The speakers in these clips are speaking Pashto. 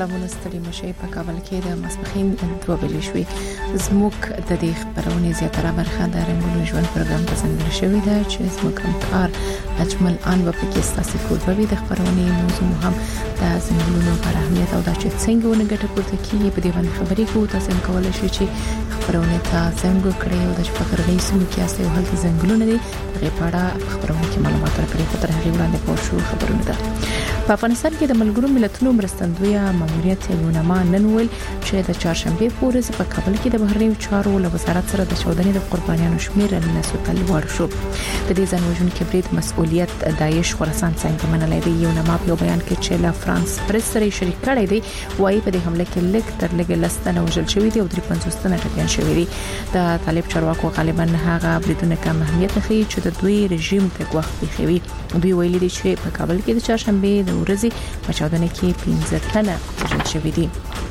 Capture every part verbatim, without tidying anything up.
سلامونه ستړي مشي په کابل کې د مسپخین دوه بلې شوې زموږ د دې خبرونه زیاتره برخه د رنګونو ژوند پروګرام ته څنګه شوې ده چې زموږ همکار اجمل ان په کې ستاسو کوټوي د خبرونه موضوع هم د زنګونو پر اهمیت او د چې څنګه ونګټه پورته کیږي په دې باندې خبرې کوو تاسو هم کولای شئ چې خبرونه ته څنګه کړئ او د فقرې سمو کې استه او هلته زنګونه دي غیپاړه خبرونه کې معلومات راکړي خو تر هغه وړاندې پور شو خبرونه ده په افغانستان کې د ملګرو ملتونو مرستندوی ماموریت یونما نن ویل چې د چهارشنبه پورې په کابل کې د بهرنیو چارو له وزارت سره د چودنې د قربانیانو شمیر لنسو تل لوړ شو د دې ځانوژن کې برید مسؤلیت داعش خراسان څنګه منلای دی یونما په بیان کې چې له فرانس پریس سره شریک کړی دی وایي په دې حمله کې لک تر لګ لستنه وژل شوی دی او درې پنځوس تنه ټپيان شوی دي د طالب چارواکو غالبا هغه بریدونه کم اهمیت لري چې د دوی رژیم ته وخت بيخوي دوی ویلي دي چې په کابل کې د چهارشنبه د ورځې په چاودنه کې پنځه تنه وژل شوی دي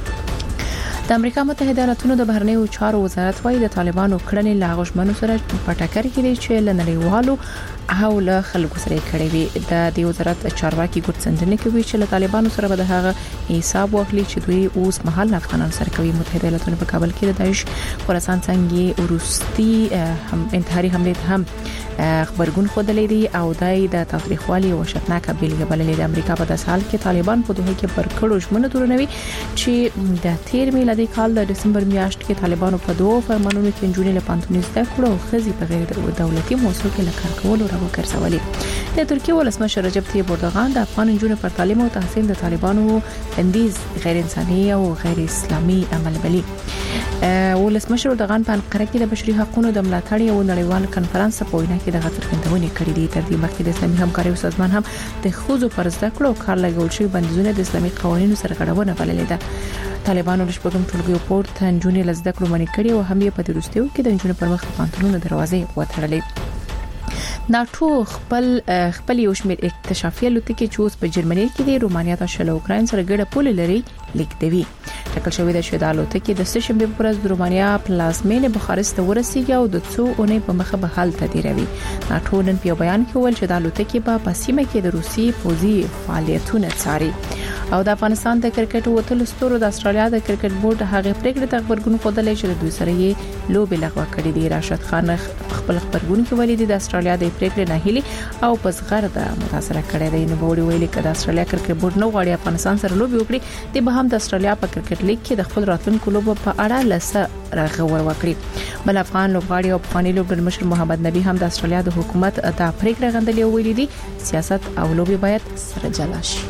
د امریکا متحده ایالاتونو د بهرنیو چارو وزارت وايي د طالبانو کړنې لا غوښمنو سره په ټکر کې دي چې لنړیوالو او له خلکو سره کړي وي د دې وزارت چارواکي ګوت څنګه کوي چې له طالبانو سره به د هغه حساب واخلي چې دوی اوس مهال افغانان سره کوي متحده ایالاتونو په کابل کې د داعش خراسان څنګه ورستي هم انتحاري حمله هم خبرګون خودلې دي او دای د تاریخوالي او شتناک بیلګه بللې د امریکا په داس حال کې طالبان په دوه کې پر کړو ژمنه تورنوي چې د تیر میلادي کال د دسمبر میاشت کې طالبانو په دوه فرمانونو کې جوړې له پانتونیز د کړو خزي په غیر دولتي موسسو کې لکار کول او وکړسولې د ترکیه ولسمشر رجب طيب اردوغان د افغان جنونو پر تعلیم او تحصیل د طالبانو بندیز غیر انساني او غیر اسلامي عمل بلی ولسمشر اردوغان په انقره کې د بشري حقوقو د ملاتړ یو نړیوال کنفرانس په وینا کې د غترګندونې کړې دي تر دې مخکې د اسلامي همکارۍ سازمان هم د خوځو پر زده کړو کار لګول شوی بندیزونه د اسلامي قوانینو سره غړونه بللې ده طالبانو د شپږم ټولګي پورته جنونې لزده کړو منې کړې او هم یې په دروستیو کې د جنونو پر مخ پانتونونو دروازې وتړلې ناتو خپل خپل یو شمېر اکتشافي الوتکې چې اوس په جرمني کې د رومانیا ته شل اوکراین سره ګډه پول لري لیکدوي ټاکل شوې ده چې د الوتکې د سشنبه پر ورځ د رومانیا پلازمینه بخارست ورسیږي او د څو اونۍ په مخه به حل تدیروي ناتو نن په بیان کې ویل چې د الوتکې په پسیمه کې د روسي پوځي فعالیتونه څاري او د افغانستان د کرکټ وتلو ستورو د استرالیا د کرکټ بورډ هغه پریکړه ته خبرګون خوده چې د دوی سره یې لوبې لغوه کړې دي راشد خان خپل خبرګون کې ویلي دي د استرالیا د پریکړې نه هلي او پس غره د متاثر کړي دی نو بورډ ویلي چې د استرالیا کرکټ بورډ نو غواړي افغانستان سره لوبې وکړي د به هم د استرالیا په کرکټ لیګ کې د خپل راتلونکو لوبو په اړه لسه راغور وکړي بل افغان لوبغاړي او افغاني لوبډر مشر محمد نبی هم د استرالیا د حکومت د پریکړه غندلې ویلي دي سیاست او لوبې باید سره جلا شي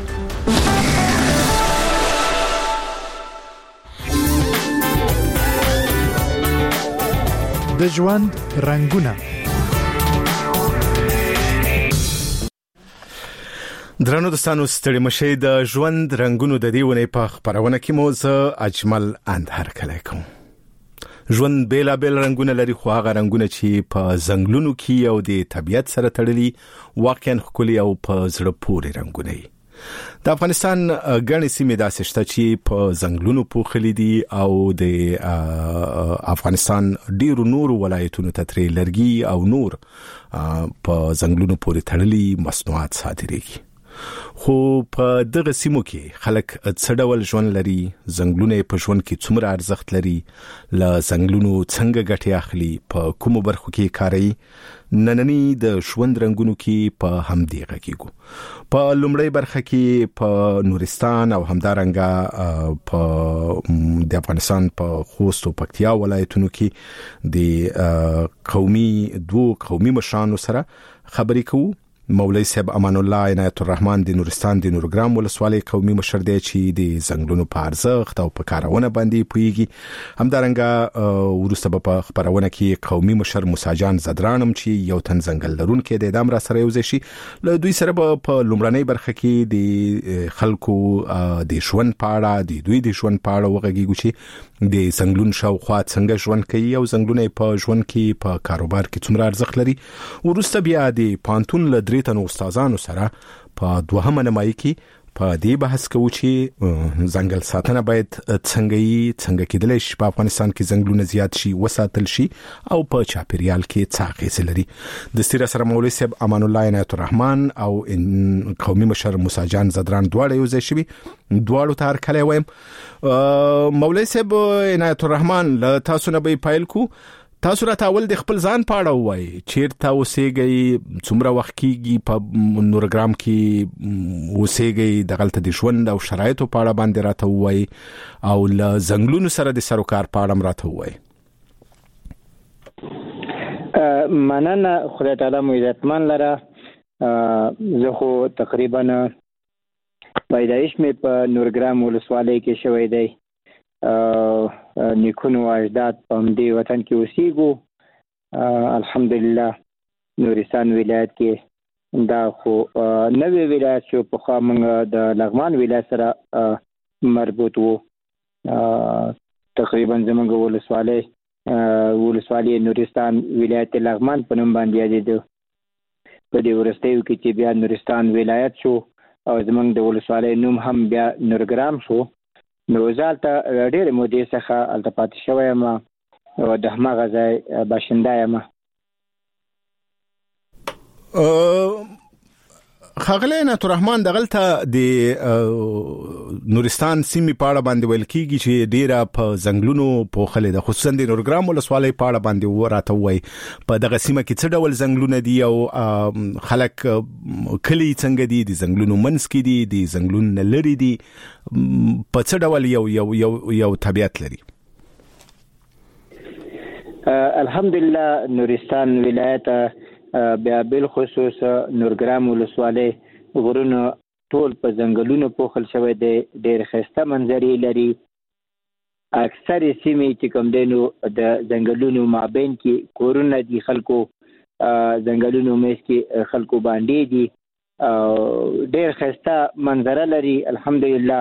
د ژوند رنگونه درنو دوستانو ستړي مشه د ژوند رنگونو د دیونه په خبرونه کې موزه اجمل اند هرکلی کوم ژوند بیلا بیل رنگونه لري خو هغه رنگونه چې په زنګلونو کې او د طبيعت سره تړلي واقعا ښکلي او په زړه پورې رنگونه دي د افغانستان غني سیمې داسې شته چې په زنګلونو پوښلي دي او د افغانستان ډیرو نورو ولایتونو ته ترې لرګي او نور په زنګلونو پورې تړلي مصنوعات صادرېږي خو په دغه سیمو کې خلک څه ډول ژوند لري زنګلونه په ژوند کې څومره ارزښت لري ل زنګلونو څنګه ګټه اخلي په کومو برخو کې کاري نننی د ژوند رنگونو کې په همدې غږیږو په لومړی برخه کې په نورستان او همدارنګه په د افغانستان په خوست او پکتیا ولایتونو کې د قومي دوه قومي مشرانو سره خبرې کوو مولوی صاحب امان الله عنایت الرحمن د نورستان د نورګرام ولسوالۍ قومي مشر دی چې د زنګلونو په ارزښت او په کارونه باندې پویږي همدارنګه ورسته په خبرونه کې قومي مشر موسی جان زدرانم چې یو تن زنګل لرونکي د دام را سره یو ځای شي له دوی سره په لومړنۍ برخه کې د خلکو د ژوند پاړه د دوی د ژوند پاړه وغږیږي چې د زنګلون شاوخوا څنګه ژوند کوي او زنګلونه په ژوند کې په کاروبار کې څومره ارزښت لري ورسته بیا د پانتون له درې تنو استادانو سره په دوهمه نمایي کې په دې بحث کوو چې ځنګل ساتنه باید څنګه یې څنګه کېدلی شي په افغانستان کې ځنګلونه زیات شي وساتل شي او په چاپیریال کې څه اغېزې لري. د ستیر سره مولوي صاحب امان الله عنایت الرحمن او قومي مشر موسی جان زدران دواړه یو ځای شوي دواړو ته هرکلی وایم. مولوي صاحب عنایت الرحمن له تاسو نه به پیل کو. تاسو راته اول د خپل ځان په اړه ووایئ چیرته اوسېږئ څومره وخت کېږي په نورګرام کې اوسېږئ دغلته د ژوند او شرایطو په اړه باندې راته ووایئ او له ځنګلونو سره د سر و کار په اړه هم راته ووایئ. مننه خدای تعالی مو عزتمن لره. زه خو تقریبا پیدایش مې په نورګرام ولسوالۍ کې شوی دی. نیکونو اجداد په همدې وطن کې اوسېږو. الحمدلله نورستان ولایت کې دا خو نوی ولایت شو. پخوا موږ د لغمان ولایت سره مربوط وو. تقریبا زموږ ولسوالۍ ولسوالۍ نورستان ولایت لغمان په نوم باندې یادېده. په دې وروستیو کې چې بیا نورستان ولایت شو او زموږ د ولسوالۍ نوم هم بیا نورګرام شو. نو زه هلته ډېرې مودې څخه هلته پاتې شوی یم او د هماغه ځای باشنده یم. ښاغلی عنایت الرحمن دغلته د نورستان سیمې په اړه باندې ویل کېږي چې ډېره په ځنګلونو پوښلې ده خصوصا د نورګرام ولسوالۍ په اړه باندې راته ووایي په دغه سیمه کې څه ډول ځنګلونه دي او خلک کلي څنګه دي د ځنګلونو منځ کې دي د ځنګلونو نه لرې دي په څه ډول یو یو یو یو طبیعت لري. الحمدلله نورستان ولایت بیا بالخصوص نورګرام ولسوالۍ غرونه ټول په ځنګلونو پوښل شوی دی. ډېر ښایسته منظرې لري. اکثرې سیمې چې کوم دی نو د ځنګلونو مابین کې کورونه دي خلکو. ځنګلونو منځ کې خلکو باندې دي. ډېر ښایسته منظره لري. الحمدلله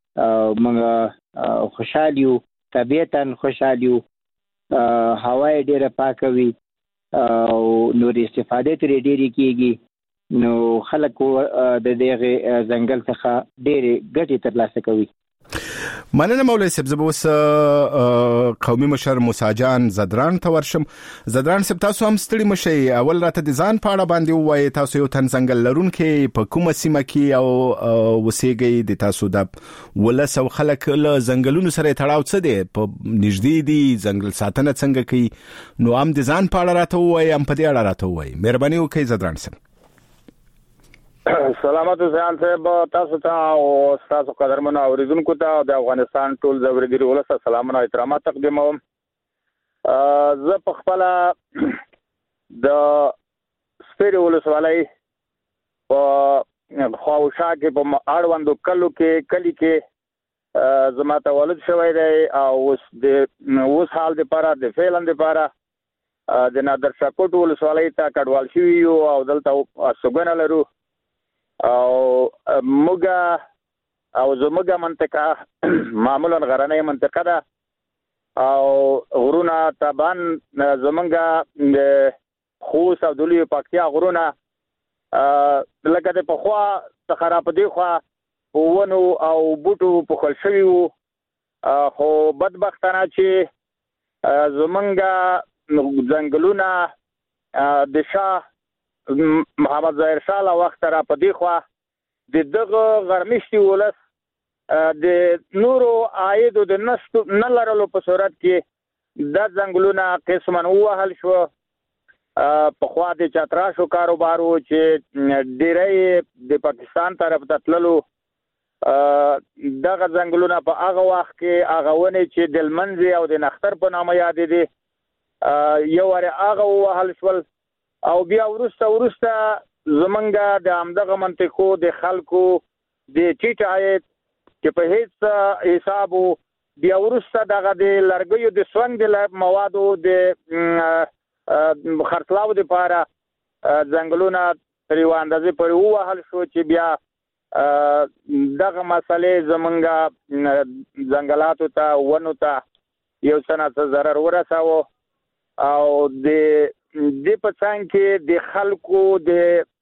موږ خوشحال یو. طبیعتا خوشحال یو. هوا یې ډېره پاکه وي او نور استفادې ترې ډېرې کېږي نو خلک د دغه ځنګل څخه ډېرې ګټې ترلاسه کوي. مننه مولوي صاحب. زه به اوس قومي مشر موسی جان زدران ته ورشم. زدران صاحب تاسو هم ستړي مشئ. اول راته د ځان په اړه باندې ووایئ. تاسو یو تن ځنګل لرونکي په کومه سیمه کې او اوسېږئ؟ د تاسو د ولس او خلک له ځنګلونو سره تړاو څه دی؟ په نږدې دي؟ ځنګل ساتنه څنګه کوي؟ نو هم د ځان په اړه راته ووایئ هم په دې اړه راته ووایئ. مهرباني وکړئ زدران صاحب. سلامت حسین صاحب تاسو ته او تاسو قدرمنو اوریدونکو ته د افغانستان ټول زورګری ولس سلامونه او احترامات تقدیموم. زه په خپل د سپیر ولسوالۍ په خواوشا کې په اړوندو کلو کې کلی کې زما ته ولد شوی دی او اوس د اوس حال د پاره د فعلن د پاره د نادر شاه کوټ ولسوالۍ ته کډوال شوي یو او دلته سګونه لرو او موږ او زموږه منطقه معمولا غرنۍ منطقه ده او غرونه طبعا زمونږه د خوست او دلوي پکتیا غرونه لکه د پخوا څخه را په دی خوا ونو او بوټو پوښل شوي وو خو بدبختانه چې زمونږه ځنګلونه د شاه محمد ظاهر شاه له وخته را په دی خوا د دغه غرمشتي ولس د نورو عایدو د نشتو نه لرلو په صورت کې د ځنګلونه قسما ووهل شو. پخوا د چتراشو کاروبارو چې ډیری د پاکستان طرف ته تللو دغه ځنګلونه په هغه وخت کې هغه ونې چې د لمنځي او د نختر په نامه یادې دي یو وارې هغه ووهل شول او بیا ورسته ورسته زمونږه د همدغه منطقو د خلکو د ټیټ عاید چې په هیڅ حسابو بیا ورسته دغه د لرګیو د سونګ د موادو د خرڅلاو دپاره ځنګلونه تر یوه اندازې پورې ووهل شو چې بیا دغه مسلې زمونږه ځنګلاتو ته ونو ته یو څه نه څه ضرر ورساوه او د دې په څنګ کې د خلکو د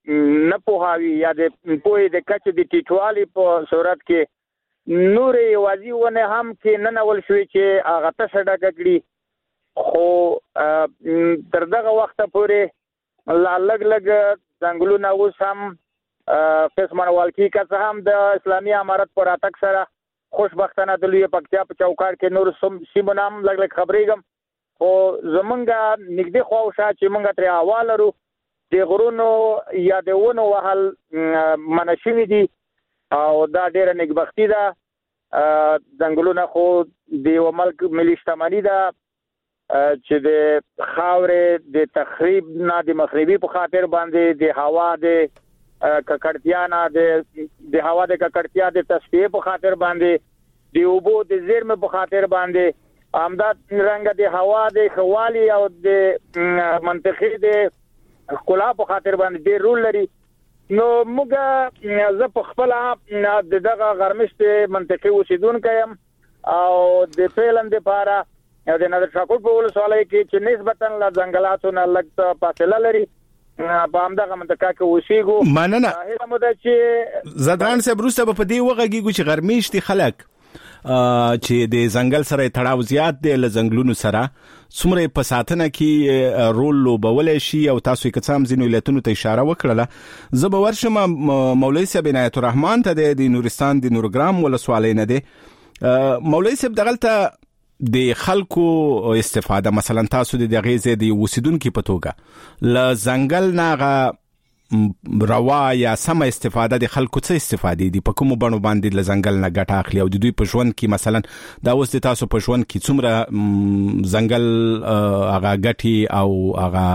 نه پوهاوي یا د پوهې د کچې د ټیټوالي په صورت کې نورې یوازې ونه هم کې ننول شوې چې هغه تشه ډکه کړي، خو تر دغه وخته پورې لا لږ لږ ځنګلونه اوس هم قسمن والکي که څه هم د اسلامي امارت په راتګ سره خوشبختانه د لوی پکتیا په چوکاټ کې نور سیمو نه هم لږ لږ خبرېږم، خو زمونږ نږدې خواوشا چې مونږ ترې هوا لرو د غرونو یا د ونو وهل منع شوي دي او دا ډېره نېکبختي ده. ځنګلونه خو د یو ملک ملي شتمني ده چې د خاورې د تخریب نه د مخریبي په خاطر باندې د هوا د ککړتیا نه د هوا د ککړتیا د تصفیې په خاطر باندې د اوبو د زیرمې په خاطر باندې همدا رنګ د هوا د خوالي او د منطقې د ښکلا په خاطر باندې ډېر رول لري. نو موږ زه په خپل دغه غرمشت منطقې اوسیدونکی یم او د فعلا دپاره د نادر شاه کوټ په ولسوالۍ کې چې نسبتا له ځنګلاتو نه لږ فاصله لري په همدغه منطقه کې اوسېږو. مننه زدران صاحب، وروسته به په دې وغږیږو چې غرمېشتي خلک چې د ځنګل سره تړاو زیات دی له ځنګلونو سره څومره په ساتنه کې رول لوبولی شي او تاسو یې که څه هم ځینو علتونو ته اشاره وکړله. زه به ورشم مولوي صاحب عنایت الرحمن ته دی د نورستان د نورګرام ولسوالۍ نه دی. مولوي صاحب دغلته د خلکو استفاده مثلا تاسو د دغې ځای د اوسیدونکي په توګه له ځنګل نه هغه روا یا سمه استفاده د خلکو څه استفادې دي، په کومو بڼو باندې له ځنګل نه ګټه اخلي او د دوی په ژوند کې مثلا دا اوس د تاسو په ژوند کې څومره ځنګل هغه ګټي او هغه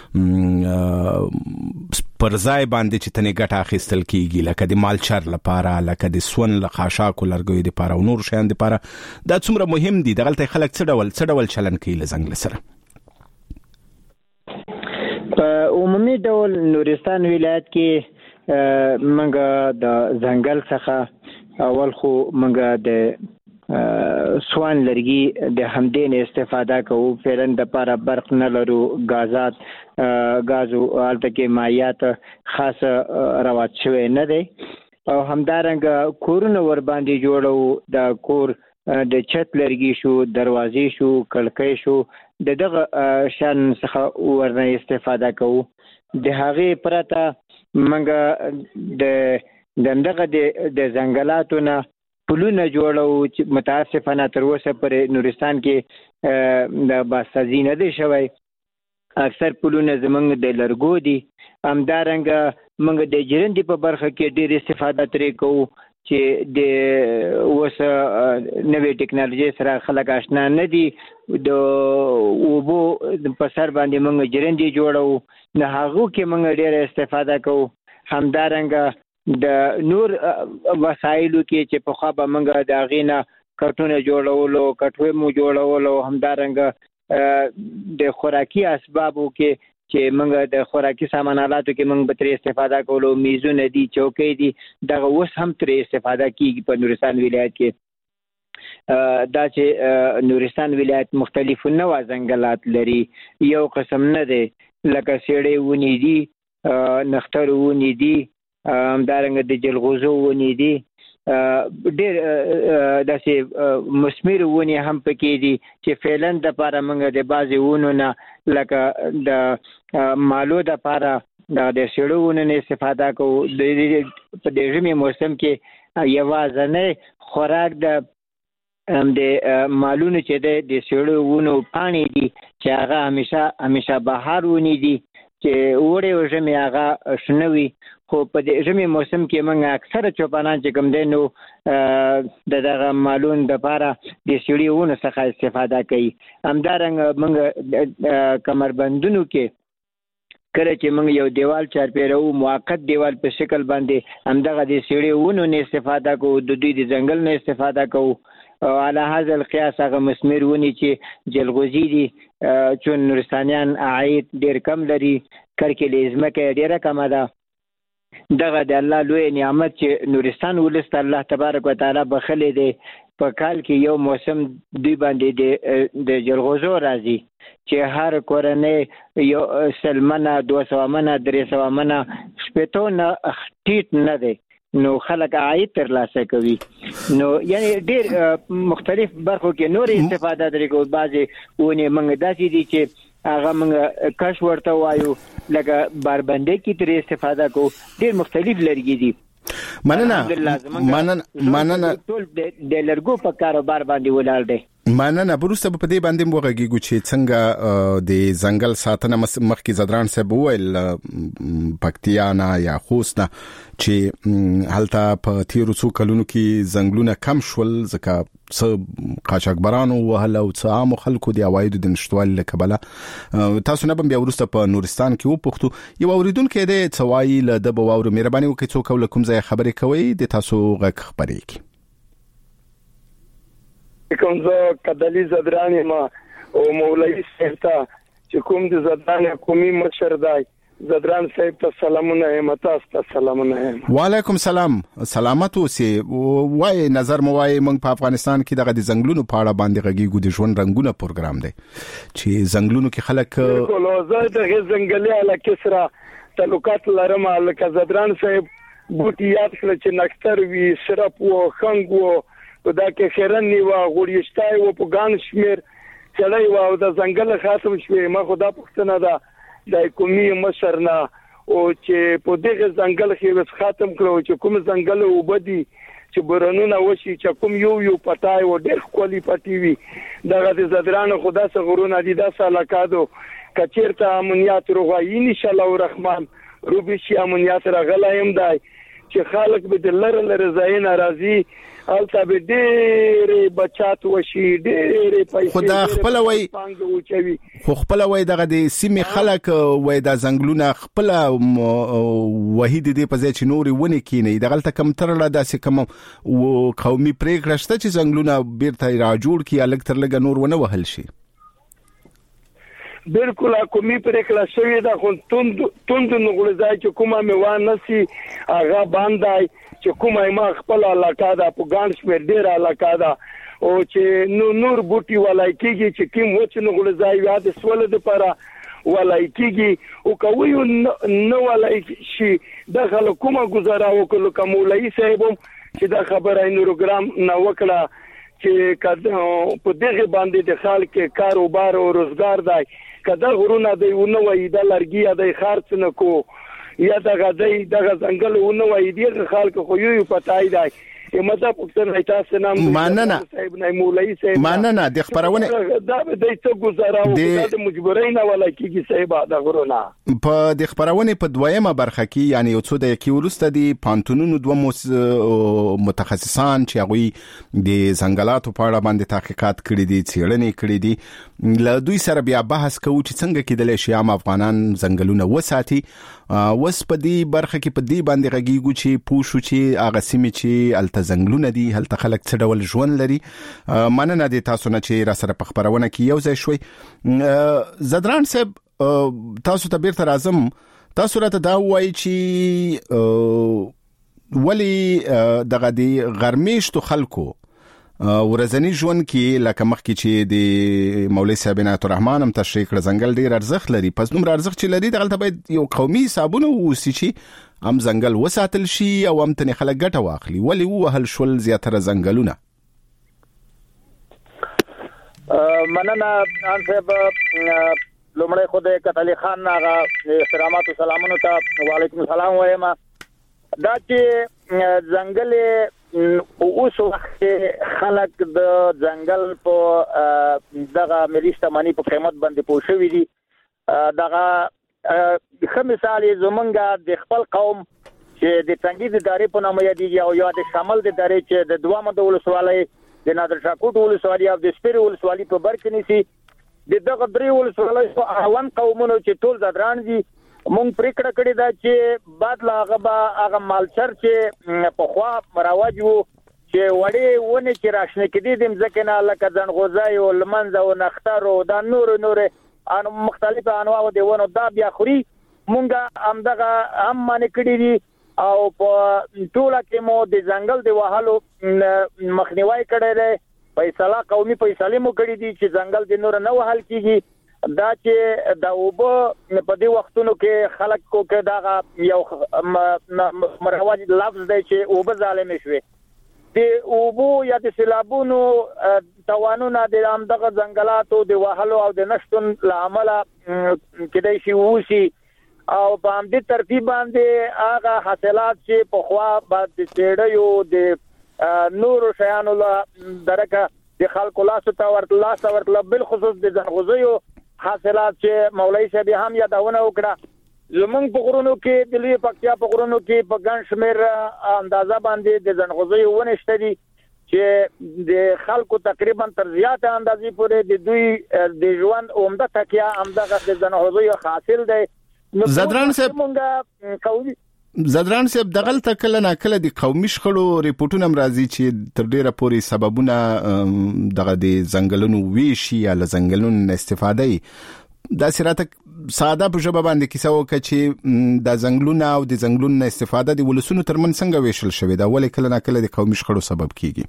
پر ځای باندې چې تنې ګټه اخیستل کیږي، لکه د مالچر لپاره، لکه د سون له خاشاکو لرګیو لپاره او نور شیان لپاره، دا څومره مهم دي؟ دغلته خلک څه ډول څه ډول چلن کوي له ځنګل سره؟ په عمومي ډول نورستان ولایت کې منګه د ځنګل څخه اول خو منګه د سوان لرګي د همدې نه استفاده کوو، فعلا د لپاره برق نه لرو، غازات غازو الته کې مایات خاص رواج شوی نه دی او همدارنګه کورونه ور باندې جوړو، د کور د چت لرګي شو، دروازې شو، کړکۍ شو، د دغه شان څخه ورنه استفاده کوو. د هغې پرته منګه د دغه د ځنګلاتو نه پلونه جوړو چې متاسفانه تر اوسه پورې نورستان کې د بازسازي نه دی شوی. اکثر پلونه زمونږ د لرګو دي. همدارنګه موږ د جرندې په برخه کې ډېر استفاده ترې کوو چې د اوس نوې ټکنالوژي سره خلک آشنا نه دي. د اوبو په سر باندې موږ جرندې جوړو، نه هغو کې موږ ډېره استفاده کوو. همدارنګه د نور وسایلو کې چې پخوا به موږ د هغې نه کټونه جوړولو، کټوې مو جوړولو، همدارنګه د خوراکي اسبابو کې چې موږ د خوراکي سامانالاتو کې موږ به ترې استفاده کولو، میزونه دي، چوکۍ دي، دغه اوس هم ترې استفاده کیږي په نورستان ولایت کې. دا چې نورستان ولایت مختلف نوع ځنګلات لري، یو قسم نه دی، لکه سیړۍ ونې دي، نختر ونې دي، همدارنګه د جلغوزو ونې دي، ډېر داسې مثمر ونې هم پکې دي چې فعلا دپاره موږ د بعضې ونو نه لکه د مالو دپاره د سیړو ونو نه استفاده کوو. په د ژمي موسم کې یوازینی خوراک د د مالونو چې دی د سیړو ونو پاڼې دي چې هغه همیشه همیشه بهار ونې دي چې اوړی او ژمي هغه شنه وي. خو په د ژمي موسم کې موږ اکثره چوپانان چې کوم دی نو د دغه مالون دپاره د سیړي ونو څخه استفاده کوي. همدارنګه موږ کمربندونو کې کله چې موږ یو دیوال چارپیرو، موقت دیوال په شکل باندې همدغه د سیړي ونو نه استفاده کوو، د دوی د ځنګل نه استفاده کوو. علی هذا القیاس هغه مثمر ونې چې جلغوزي دي، چون نورستانیان عاید ډېر کم لري، کرکیلې ځمکه یې ډېره کمه ده. دغه د الله لوی نعمت چې نورستان ولس ته الله تبارک وتعالی بخلی دی، په کال کې یو موسم دوی باندې د جلغوزو راځي چې هر کورنۍ یو سل منه، دوه سوه منه، درې سوه منه، شپېتو نه ټیټ نه دی نو خلک عاید ترلاسه کوي نو یعنی ډېر مختلف برخو کې نور استفاده درې کو بعضي ونه موږ داسې دي چې هغه موږ کاش ورته وایو لکه باربندې کې تر استفاده کو ډېر مختلف لرګي دي مننه مننه مننه ټول د لرګو په کاروبار باندې ولاړ دي مننه بروسته په دې باندې موږ چې څنګه د ځنګل ساتنه مخکې زدران صاحب ویل پکتیا نه یا خوست نه چې هلته په تیرو څو کلونو کې ځنګلونه کم شول ځکه څه قاچاقبرانو وهل او څه عام خلکو د عوایدو د نشټوالي له کبله تاسو نه بم بیا ورسته په نورستان کې وپوښتو یو اوریدونکو د څوایي له د بواورو مهرباني وکړئ څوک ولکم ځای خبرې کوي د تاسو غږ خبرې کی کوم زه کدلی زدران ما او مولوی صاحب ته چې کوم د زدران قومي مشر دی زدران صاحب ته سلامونه یم تاسو ته سلامونه یم وعلیکم سلام سلامت اوسئ وای نظر مو وای موږ په افغانستان کې دغه د ځنګلونو په اړه باندې غږیږو د ژوند رنگونه پروګرام دی چې ځنګلونو کې خلک کولوزه د ځنګلي علاقې سره تعلقات لرم لکه زدران صاحب بوټي یاد کړ چې نکتر وی سرپ او خنګ وو دا کې خیرن نیو غوړیشتای و په ګان شمیر چړای و او د ځنګل خاصم شوی ما خدا پښتنه دا د قومي مشرنا او چې په دغه ځنګل کې وس ختم کړو چې کوم ځنګل وبدي چې برانونه وشي چې کوم یو یو پټای و ډېر کولی پټي وي دغه د زدران خدا څخه غرونه دي د سالکادو کچیرته امنیت روغای ان شاء الله الرحمن روبشي امنیت راغلایم دای چې خلک به د لره لره ځای ناراضي البته به ډېر بچات وشي ډېر پیسې خدا خپل وای خو خپل وای دغه د سیمې خلک وای د ځنګلونه خپل وحید دی په ځای چې نوري ونی کینی دغه تکم تر لا داسې کوم قومي پریکړه شته چې ځنګلونه بیرته را جوړ کی الګ تر لګ نور ونه وهل شي بالکل قومي پریکړه شوې ده خو توند توند نغړځای چې کومه میوان نسی هغه باندې چې کومه ما خپل علاقه ده په ګان شمیر ډیر علاقه ده او چې نو نور بوټي ولای کیږي چې کوم وچ نغړځای یاد سول د پاره ولای کیږي او کوي نو ولای شي دغه کومه گزاره وکړو کومولای صاحب چې دا خبره نورګرام نو وکړه چې کله په دغه باندې د خلک کاروبار او روزګار دی کله غرونه دی ونه وای د لرګي د خرڅ نه کو یا دغه دی دغه څنګه ونه وای د خلک خو یو پتاي دی مته پښتنه تاسو نام مننه صاحب نه مولوی صاحب مننه د خبرونه دا د څه گزاره او د مجبورین ولا کیږي صاحب د غرونه په د خبرونه په دویمه برخه کې یعنی یو څو د کی ورسته دی پانتونونو دوه متخصصان چې هغه د ځنګلاتو په اړه باندې تحقیقات کړي دي څېړنې کړي دي له دوی سره بیا بحث کوو چې څنګه کېدل شي عام افغانان ځنګلونه وساتي وس په دې برخه کې په دې باندې غږیږو چې پوښو چې هغه سیمې چې الته ځنګلونه دي هلته خلک څه ډول ژوند لري مننه دي تاسو نه چې را سره په خبرونه کې یو ځای شوي زدران صاحب تاسو ته بیرته راځم تاسو راته دا وایي چې ولی دغه دی غرمیشتو خلکو ورځنی ژوند کې لکه مخکې چې د مولوی صاحب عنایت الرحمن هم تشریح کړ ځنګل ډیر ارزښت لري پس دومره ارزښت چې لري دغه باید یو قومي حسابونه ووسی چې هم ځنګل وساتل شي او هم تنې خلک ګټه واخلي ولی وهل شول زیاتره ځنګلونه مننه ان صاحب لومړی خو د کتلی خان هغه احترامات او سلامونه ته وعلیکم السلام وایم دا چې ځنګل اوس وخت خلک د ځنګل په دغه ملي شتمنۍ په قیمت باندې پوښوي دي دغه ښه مثال زمونږ د خپل قوم چې د څنګه د داري په نامه یادېږي او یا د شمال د داري چې د دوامه د ولسوالۍ د نادر شاه کوټ ولسوالۍ او د سپیري ولسوالۍ په بر کې نيسي د دغه درې ولسوالۍ په اون قومونو چې ټول زدران دي مونږ پریکړه کړې ده چې بعد لا هغه هغه مالچر چې په خوا مراوج وو چې وړي ونه چې راشنه کېدې د ځکه نه لکه ځنغوزای او لمنځ او نختر او د نور نور ان مختلفه انواع د ونه دا بیا خوري مونږه هم دغه هم باندې کړې دي او په ټوله کې مو د ځنګل د وهلو مخنیوي کړی دی فیصله قومي فیصله مو کړې دي چې ځنګل د نور نه وهل کیږي دا چې د اوبو په دې وختونو کې خلک کو کې دا یو مرواج لفظ دی چې اوبه ظالم شوي د اوبو یا د سیلابونو توانونه د امدغه ځنګلاتو د وهلو او د نشټون لامل کېدای شي ووسی او په همدې ترتیب باندې هغه حاصلات چې په خوا باندې چېړیو د نورو شیانو له درکه د خلکو لاسو ته ورته لاس ورته بل خصوص د ځنغوزیو حاصلات چې مولوی صاحب هم یادونه وکړه زمونږ په غرونو کې د لوی پکتیا په غرونو کې په ګڼ شمېر اندازه باندې د ځنغوزیو ونه شته دي چې د خلکو تقریبا تر زیاته اندازې پورې د دوی د ژوند عمده تکیه همدغه د ځنغوزیو حاصل دی. زدران صاحب قومي زدران صاحب دغل تکل نه کله د قومي شخړو ریپورتونه مرضی چې تر ډیره پورې سببونه دغه د ځنګلونو ویشي یا له ځنګلونو استفاده دا سراته ساده په ژبه باندې کیسه وکړي چې د ځنګلونو او د ځنګلونو استفاده د ولسونو ترمن څنګه ویشل شوی دا ولې کله نه کله د قومي شخړو سبب کیږي.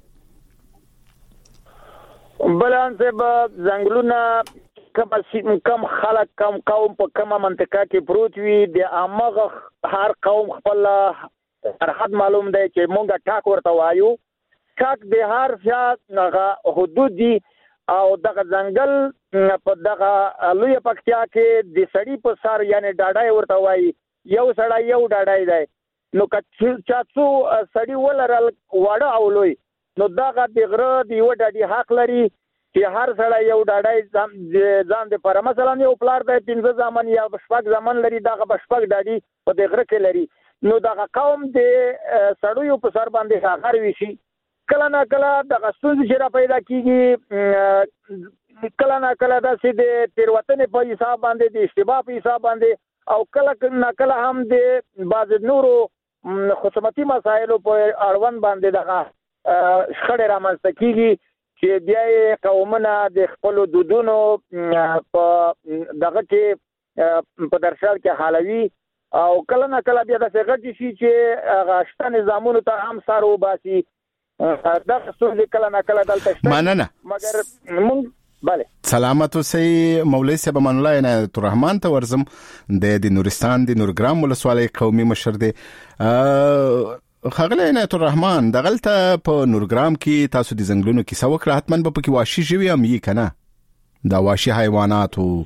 بلان صاحب ځنګلونو کم کم خلک کم قوم په کومه منطقه کې پروت وي د امغه هر قوم خپل سرحد معلوم دی چې مونږه ټاک ورته وایو ټاک د هر ځای حدود دي او دغه ځنګل په دغه لوی پکتیا کې د سړی په سر یعنی ډاډای ورته وایي یو سړی یو ډاډای دی نو که چا څو سړی ولرل واړه او لوی نو دغه د غره دی و ډاډي حق لري چې هر سړی یو ډاډای ځان د پر مثلا یو پلار د پنځه ځامن یا شپږ ځامن لري دغه بشپږ ډاډي په دغه غره کې لري نو دغه قوم د سړیو په سر باندې هغه ویشي کله نه کله دغه ستونزې چې را پیدا کیږي کله نه کله داسې د تیروتنې په حساب باندې د اشتباه په حساب باندې او کله نه کله هم د بعض نورو خصوصي مسایلو په اړوند باندې دغه شخړې رامنځته کیږي چې بیا قومونه د خپل دودونو په دغه کې په درشل کې حالوي او کله نه کله بیا د څنګه شي چې غاشته نظامونو ته هم سر وباسي دا څه کله نه کله دلته شته مننه مګر مونږ bale سلامت اوسئ مولوی صاحب امان الله عنایت الرحمن ته ورزم د د نورستان د نورګرام ولسوالۍ قومي مشر دی خغله عنایت الرحمن دغلته په نورګرام کې تاسو د زنګلونو کې سوکړه حتمن به پکې واشي ژوي هم یې کنه دا واشي حیوانات او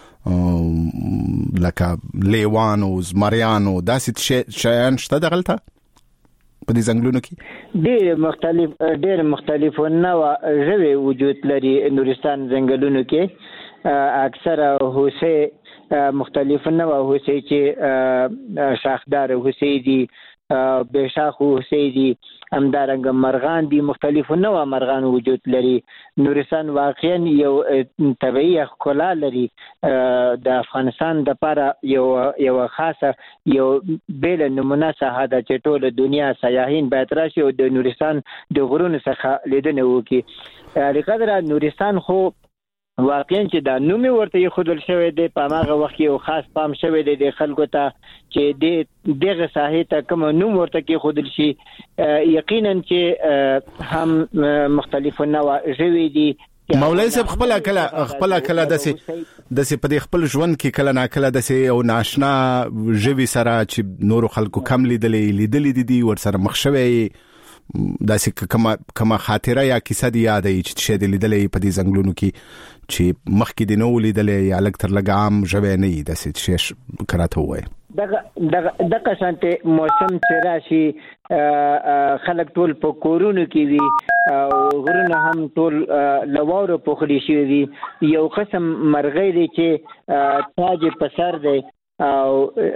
لکه لیوان او زمریان او داسې شیان شته دغلته په دې زنګلونو کې ډېر مختلف ډېر مختلف نوع ژوي وجود لري نورستان زنګلونو کې اکثره هوسۍ مختلف نوع هوسۍ چې شاخدار هوسۍ دي بشاخ هوسۍ دي همدارنګه مرغان دي مختلف نوع مرغان وجود لري نورستان واقعا یو طبيعي ښکلا لري د افغانستان د لپاره یو یو خاصه یو بیل نمونه ساحه ده چې ټول دنیا سیاحین باید راشي او د نورستان د غرونو څخه لیدنه وکړي لقدر نورستان خو واقعا چې دا نومي ورته خودل شوی دی په هغه وخت یو خاص پام شوی دی د خلکو ته چې د دغه ساحې ته کوم نوم ورته کې خودل شي یقینا چې هم مختلف نوع ژوي دي مولوی صاحب خپل کله خپل کله دسه دسه په خپل ژوند کې کله نا کله دسه او ناشنا ژوي سره چې نور خلکو کم لیدلې لیدلې دي ور سره مخ شوی داسې کما کما خاطره یا کیسه دی یادې چې شه د لیدلې په دې زنګلونو کې چې مخکې د نو لیدلې یا لکتر لګام ژوي نه داسې چې کراته وای دغه دغه دغه شانته موسم چې راشي خلک ټول په کورونو کې وي او غرونه هم ټول لوارو په خلی شي وي یو قسم مرغۍ دی چې تاج په سر دی او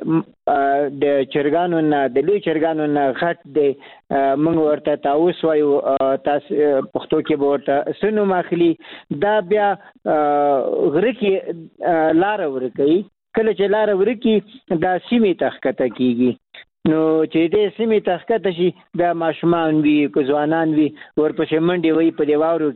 د چرګانو نه د لوی چرګانو نه غټ دی موږ ورته تاوس وایو تاسو پښتو کې به ورته سنو ماخلي دا بیا غره کې لار ورکوي کله چې لار ورکی دا سیمې تخکته کیږي نو چې دې سیمې تخکته شي دا ماشومان وي کوزوانان وي ورپسې منډي وي په دیوارو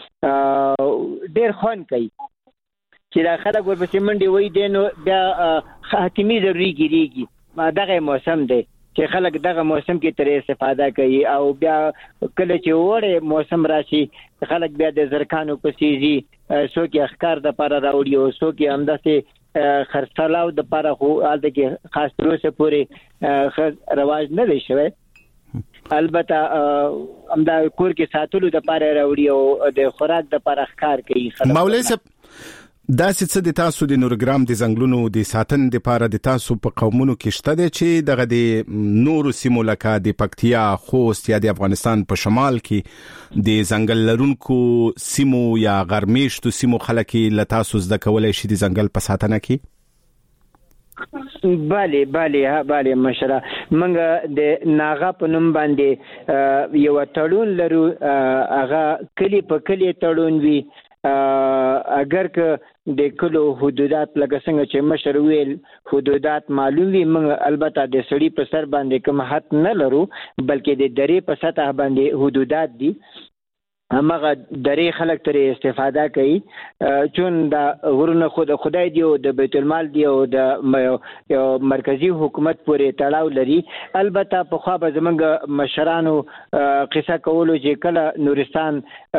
کې ډېر خون کوي چې دا خلک ورپسې منډي وي دي نو بیا حاکمي ضروري کیږي ما دغه موسم دی چې خلک دغه موسم کې تر استفاده کوي او بیا کله چې وړه موسم راشي خلک بیا د زرکانو په سيزي څوک یې ښکار د لپاره راوړي او څوک یې همداسې خرڅلاو د لپاره خو الته کې خاص تروسه پورې رواج نه دی شوی البته همدا کور کې ساتلو د لپاره راوړي او د خوراک د لپاره ښکار کوي مولوي صاحب دا څه د تاسو د نورګرام د ځنګلونو د ساتنې لپاره د تاسو په قومونو کې شته دي چې دغه د نورو سیمو لکه د پکتیا خوست یا د افغانستان په شمال کې د ځنګل لرونکو سیمو یا غرمیشتو سیمو خلک له تاسو زده کولای شي د ځنګل په ساتنه کې bale bale ha bale مشره منګه د ناغه په نوم باندې یو تړون لرو هغه کلی په کلی تړون وی اگر که د کلو حدودات لکه څنګه چې مشر ویل حدودات معلوم وي موږ البته د سړي په سر باندې کوم حق نه لرو بلکې د درې په سطح باندې حدودات دي همغه درې خلک تر استفاده کوي چون د غرونه خود خدای دی او د بیت المال دی او د مرکزی حکومت پورې تړاو لري البته په خوا به زمونږ مشرانو قصه کولو چې کله نورستان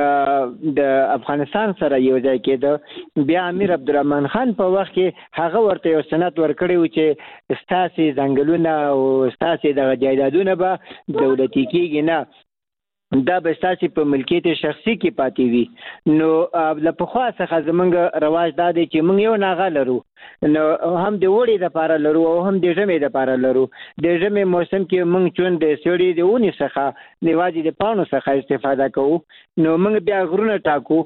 د افغانستان سره یو ځای کېده بیا امیر عبدالرحمن خان په وخت کې هغه ورته یو سند ورکړی و چې ستاسي ځنګلونه او ستاسي د جایدادونه به دولتي کېږي نه دا به ستاسي په ملکیت شخصي کې پاتې وي نو له پخوا څخه زمونږ رواج دا دی چې موږ یو ناغه لرو نو هم د وړي د پاره لرو او هم د ژمي د پاره لرو د ژمي موسم کې موږ چون د سړي د اونې څخه د واجی د پانو څخه استفاده کوو نو موږ بیا غرونه ټاکو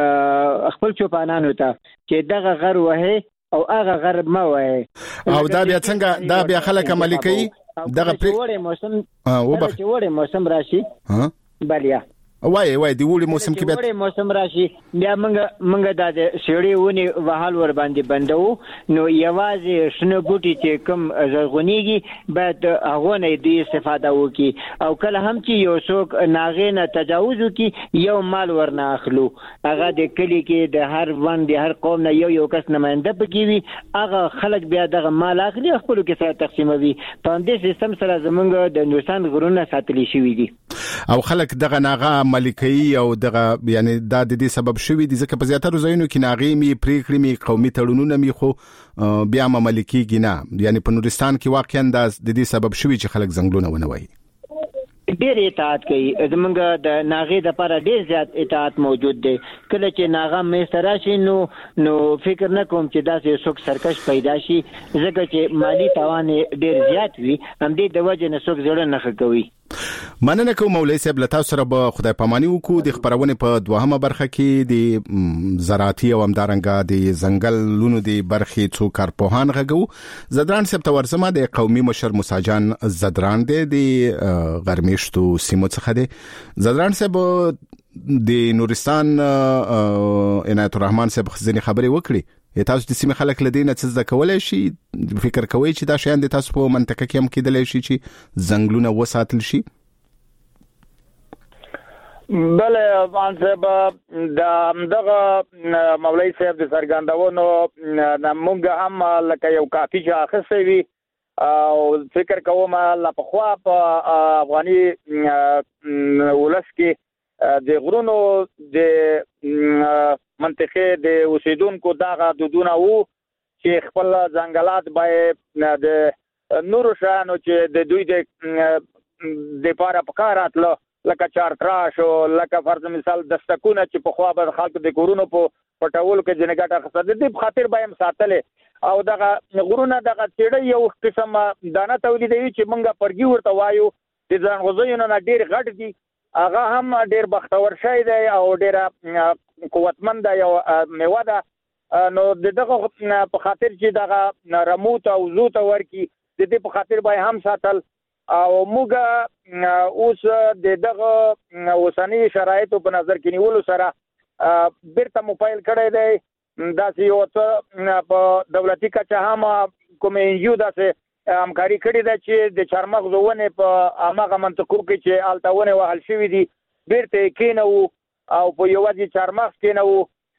خپل چوپانانو ته چې دغه غر وهي او هغه غر ما وهي او دا بیا څنګه دا بیا خلک عملي کوي دغه په وړي موسم او په وړي موسم راشي ها بلیا وای وای دی وړي موسم کې به وړي موسم راشي بیا موږ موږ د سړی ونی وحال ور باندې بندو نو یوازې شنو بوټي چې کوم زرغونیږي بعد هغه نه دی استفاده وکي او کله هم چې یو څوک ناغې نه تجاوز وکي یو مال ورنه اخلو هغه د کلی کې د هر باندې هر قوم نه یو یو کس نماینده پکې وي هغه خلک بیا دغه مال اخلي خپل کې سره تقسیموي په دې سیستم سره زمونږ د نورستان غرونه ساتل شوی دي او خلک دغه ناغه ملکي او دغه یعنی دا د دې سبب شوی دي ځکه په زیاتره ځایونو کې ناغې می پریکړې می قومي تړونونه می خو بیا مملکي گینا یعنی په نورستان کې واقعا د دې سبب شوی چې خلک ځنګلونه ونوي ډېر اطاعت کوي زمونږ د ناغې د لپاره ډېر زیات اطاعت موجود دی کله چې ناغه مې سره شي نو نو فکر نه کوم چې داسې څوک سرکش پیدا شي ځکه چې مالی توان ډېر زیات وي هم دې د وجه نه څوک زړه نه کوي مننه کوم مولوي صاحب له تاسو سره به خدای پاماني وکړو د خبرونه په دوهمه برخه کې د زراعتي او همدارنګه د ځنګلونو د برخې څو کارپوهان غږو زدران صاحب ته ورسمه د قومي مشر موساجان زدران د غرمیشتو سیمو څخه دی زدران صاحب د نورستان عنایت الرحمن صاحب خزینی خبري وکړي تاسو د سیمه خلک لدینه څه زده کولای شي فکر کوي چې دا شیان د تاسو په منطقه کې هم کېدلی شي چې ځنګلونه وساتل شي بله افغان صاحب د دغه مولوي صاحب د سرګندونو موږ هم لکه یو کافي چې اخیستی وي او فکر کوم لا پخوا په افغاني ولس کې د غرونو د منطقه د اوسیدونکو دغه دودونه وو چې خپل ځنګلات باید د نورو شانو چې د دوی د د لپاره پکاراتله لکه چارتراش او لکه فرض مثال دستکونه چې په خوا به خلکو د کورونو په پټولو کې جنګاټه خسته دي په خاطر به هم ساتلې او دغه غرونه دغه چېړې یو قسم دانه تولیدوي چې مونږه پرګي ورته وایو د ځانغوزیو نه ډېر غټ دي هغه هم ډېر بختور شی دی او ډېر قوتمند یو میوه ده نو دغه په خاطر چې دغه رموت او زوت ورکی د دې په خاطر به هم ساتل او موږ اوس د دغه اوسنی شرایطو په نظر کې نیولو سره بیرته موبایل کړی دی داسې یو څه په دولتي کچه هم کوم انجیو داسې همکاري کړې ده چې د چارمغز ونې په هماغه منطقو کې چې هلته ونې وهل شوي دي بیرته یې کېنوو او په یوازې چارمغز کېنوو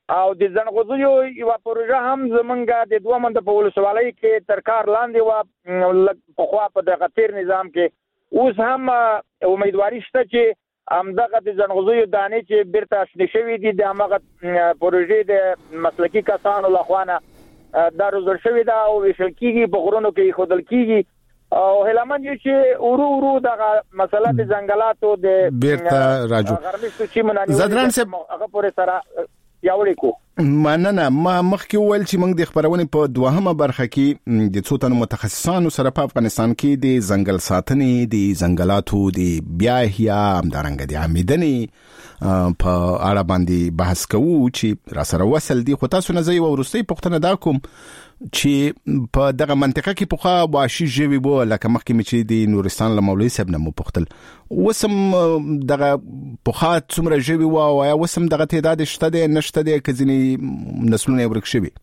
او د ځنغوزیو یو پروژه هم زمونږ د دوه منده په ولسوالۍ کې تر کار لاندې و په خوا په دغه تیر نظام کې اوس هم امیدواري شته چې همدغه د ځنغوزیو دانې چې بیرته شنې شوي دي د همغه پروژې د مسلکي کسانو لخوا نه دا روزل شوي ده او ویشل کېږي په غرونو کې ایښودل کېږي او هیلمن یو چې ورو ورو دغه مسله د ځنګلاتو د بیرته راجو غرمشتو چې منانیو زدران صاحب هغه پورې سره یاوړی کو مننه ما مخکې ویل چې موږ د خبرونې په دوهمه برخه کې د څو تنو متخصصانو سره په افغانستان کې د ځنګل ساتنې د ځنګلاتو د بیا احیا همدارنګه د عامدنې په اړه باندې بحث کوو چې را سره وصل دي خو تاسو نه زه یو وروستۍ پوښتنه دا کوم چې په دغه منطقه کې پخوا واشي ژوي وو لکه مخکې مې چې د نورستان له مولوي صاحب نه مو پوښتل وسم دغه پخوا څومره ژوي وو او یا وسم دغه تعداد شته دی نشته دی که ځینې نسلونه ورک شوي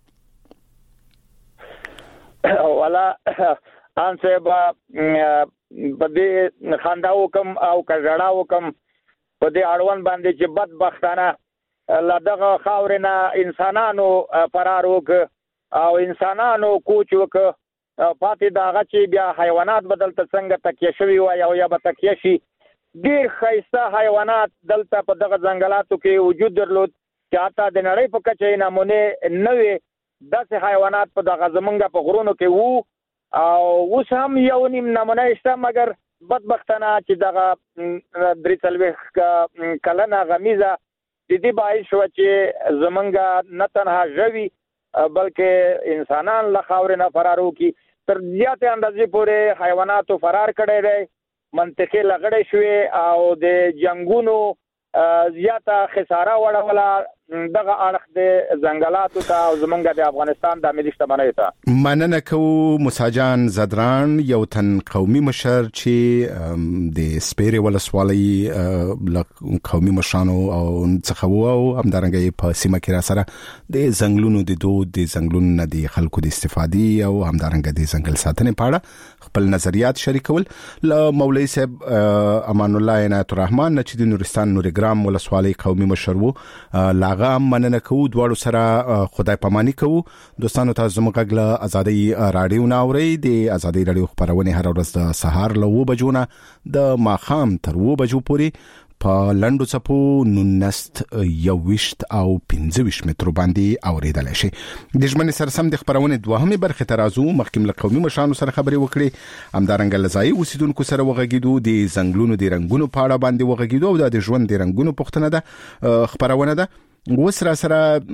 ولا ان صاحب په دې خندا وکم او کژړا وکم په دې اړوند باندې چې بدبختانه لا دغه خاورنا انسانانو فرار وک او انسانانو کوچ وک پاتې داغه چې بیا حیوانات بدلته څنګه تکیه شوی وای او یا به تکیه شي ډیر خیسته حیوانات دلته په دغه ځنګلاتو کې وجود درلود چې حتی د نړۍ په کچه نمونه نوې داسې حیوانات په دغه زمونږ په غرونو کې وو او اوس هم یو نیم نمونه شته مګر بدبختانه چې دغه درې څلوېښت کلنه غمیزه د دې باعث شوه چې زمونږ نه تنها ژوي بلکې انسانان له خاورې نه فرار وکړي تر زیاتې اندازې پورې حیواناتو فرار کړی دی منطقې لغړې شوې او د جنګونو زیاته خساره وړوله دغه اړخ د ځنګلاتو ته او زمونږ د افغانستان د ملي شتمنیو ته مننه کوو موسی جان زدران یو تن قومي مشر چې د سپیرې ولسوالۍ قومي مشرانو او څخه وو او همدارنګه په سیمه کې را سره د ځنګلونو د دود د ځنګلونو نه د خلکو د استفادې او همدارنګه د ځنګل ساتنې په اړه خپل نظریات شریکول له مولوي صاحب امان الله عنایت الرحمن چې د نورستان نورګرام ولسوالۍ قومي مشر وو لا غام مننه کوو دواړو سره خدای پاماني کوو دوستانو ته زموږ غږ ازادي رادیو ناوري د ازادي رادیو خبرونه هر ورځ د سهار له و بجو نه د ماخام تر و بجو پورې په لندو چپو نونست یوشت او پنځه متر باندې اوریدل شي د ژمنې سرسم د خبرونه دوهمه برخه ترازو مخکم له قومي مشرانو سره خبرې وکړي همدارنګه لزای اوسیدونکو سره وغږیدو د زنګلونو د رنگونو په اړه باندې وغږیدو او د ژوند د رنگونو پوښتنه ده خبرونه ده وسره سره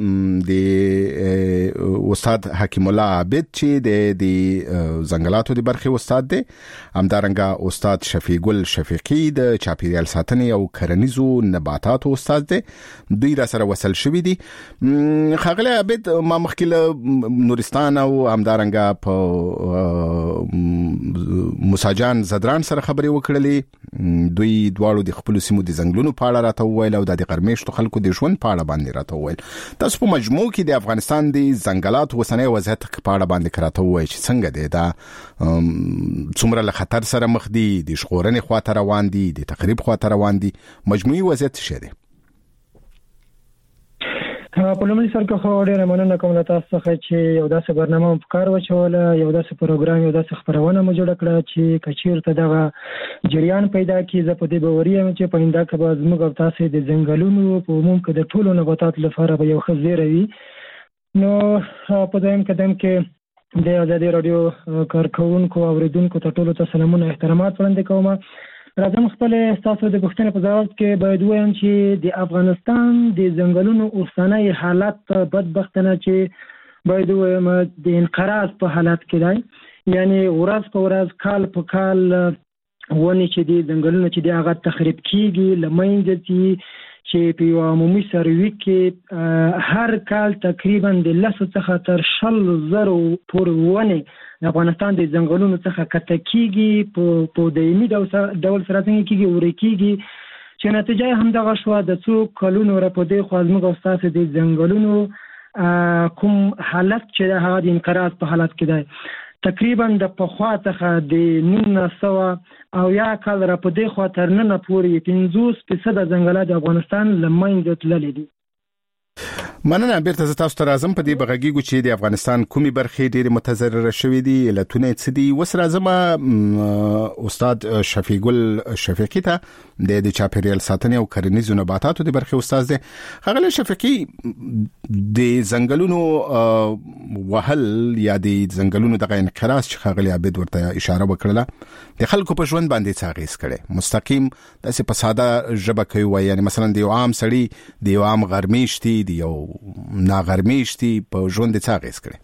د استاد حکیم الله عابد چې د د زنګلاتو د برخه استاد دی همدارنګه استاد شفیع ګل شفیقی د چاپیریال ساتنې او کرنیزو نباتاتو استاد دی دوی را سره وصل شوی دي خاغله عابد ما مخکله نورستان او همدارنګه په موسی جان زدران سره خبرې وکړلې دوی دواړو د خپل سیمو د زنګلونو په اړه راته وویل او د غرمېشتو خلکو د ژوند په اړه باندې راته وویل تاسو په مجموع کې د افغانستان د ځنګلاتو وسنۍ وضعیت په اړه باندې راته ووایئ چې څنګه دی دا څومره له خطر سره مخ دي د ژغورنې خواته روان دي د تخریب خواته روان دي مجموعي وضعیت څه دی په لومړي سر کې خو ډېره مننه کوم له تاسو څخه چې یو داسې برنامه مو په کار واچوله یو داسې پروګرام یو داسې خبرونه مو جوړه کړه چې که چېرته دغه جریان پیدا کړي زه په دې باوري یم چې په آینده کې به زموږ او تاسې د ځنګلونو په عموم کې د ټولو نباتاتو لپاره به یو ښه زیری وي نو په دویم قدم کې د ازادي راډیو کارکوونکو او اورېدونکو ته ټولو ته سلامونه احترامات وړاندې کوم راځم خپل ستاسو د پوښتنې په ځواب کې باید ووایم چې د افغانستان د ځنګلونو اوسنی حالت بدبختانه چې باید ووایم د انقراض په حالت کې دی یعنی ورځ په ورځ کال په کال ونې چې د ځنګلونو چې د هغه تخریب کیږي له منځه ځي چې په یو عمومي سروي کې هر کال تقریبا د لسو څخه تر شل زرو پورې ونې د افغانستان د ځنګلونو څخه کته کیږي په په دایمي ډول سره څنګه کیږي ورې کیږي چې نتیجه هم دغه شو د څو کلونو را په دې خو زموږ استاد د ځنګلونو کوم حالت چې هغه د انقراض په حالت کې دی تقریبا د پخوا څخه د نولس سوه او یا کال را په دې خوا تر ننه پورې پنځوس فیصده ځنګلات د افغانستان له منځه تللي دي مننه. بیرته تاسو ته راځم. په دې بغږیږو چې د افغانستان کومي برخې ډېرې متضرره شوې دي، علتونه څه دي. وس راځم استاد شفیق ګل شفیقي ته د چاپیریال ساتنې او کرنیزو نباتاتو د برخې استاد دی. خغل شفیقي، د ځنګلونو وهل یا د ځنګلونو دغه انقراض چې خغل عبد ورته اشاره وکړه د خلکو په ژوند باندې څه اغیز کړي؟ مستقیم داسې په ساده ژبه کوي، یعنی مثلا د یو عام سړی د یو عام غرمیشتي د یو ناغرمیشتي په ژوند څه اغیز کړي؟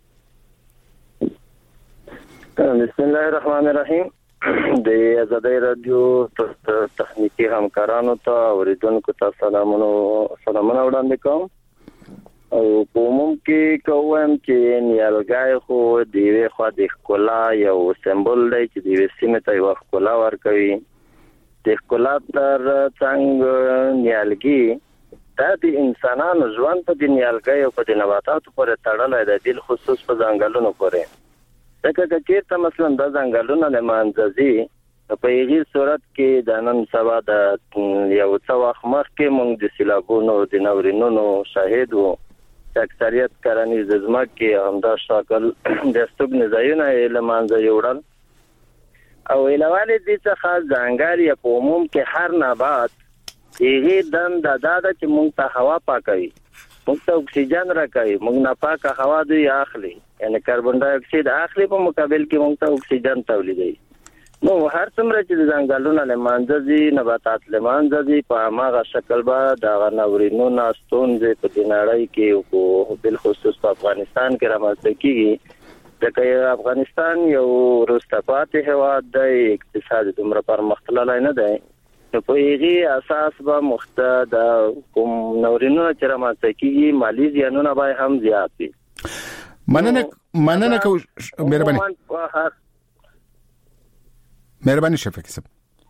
بسم الله الرحمن الرحیم. د آزادۍ رادیو تخنیکی همکارانو ته اوریدونکو ته سلامونه سلامونه وړاندې کوم. او په عموم کې کوم چې نیالګای خو د یوې خوا د ښکلا یو سمبول دی چې د یوې سیمې ته یوه ښکلا ورکوي. د ښکلا تر څنګ نیالګي دا د انسانانو ژوند په د نیالګیو او په د نباتاتو پورې تړلی دی، بالخصوص په ځنګلونو پورې. ځکه که چېرته مثلا دا ځنګلونه له منځه ځي، په هغې صورت کې د نن سبا د یو څه وخت مخکې موږ د سیلابونو د ناورینونو شاهد وو. اکثریت کرنیز ځمکې همدا شکل د استوګنې ځایونه یې له منځه یوړل. او علاوه دې څخه ځنګل یا په عموم کې هر نبات هغې دنده دا ده چې موږ ته هوا پاکوي، موږ ته اکسیجن راکوي. موږ ناپاکه هوا دوی اخلي، یعنی کاربن ډای اکساید اخلي، په مقابل کې موږ ته اکسیجن تولیدوي. نو هر څومره چې د ځنګلونه له منځه ځي، نباتات له منځه ځي، په هماغه شکل به دغه ناورینونه ستونزې په دې نړۍ کې او بالخصوص په افغانستان کې رامنځته کېږي. ځکه افغانستان یو وروسته پاتې هېواد دی، اقتصاد دومره پرمختللی نه دی. نو په هغې اساس به مخته د کوم ناورینونه چې رامنځته کېږي مالي زیانونه به هم زیات وي. مننه مننه کوم مهرباني مهرباني شفیق صاحب.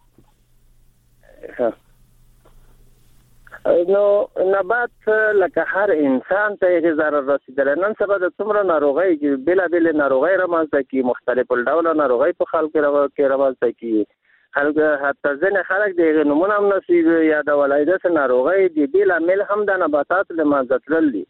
نو نبات لکه هر انسان ته یې ضرر رسېدلی. نن سبا د څومره ناروغۍ چې بېلابېلې ناروغۍ رامنځته کېږي، مختلف الډوله ناروغۍ په خلکو کې رامنځته کېږي. خلک حتی ځینې خلک د هغې نومونه هم نشي یادولی. داسې ناروغۍ د دې لامل هم د نباتاتو له منځه تلل دي.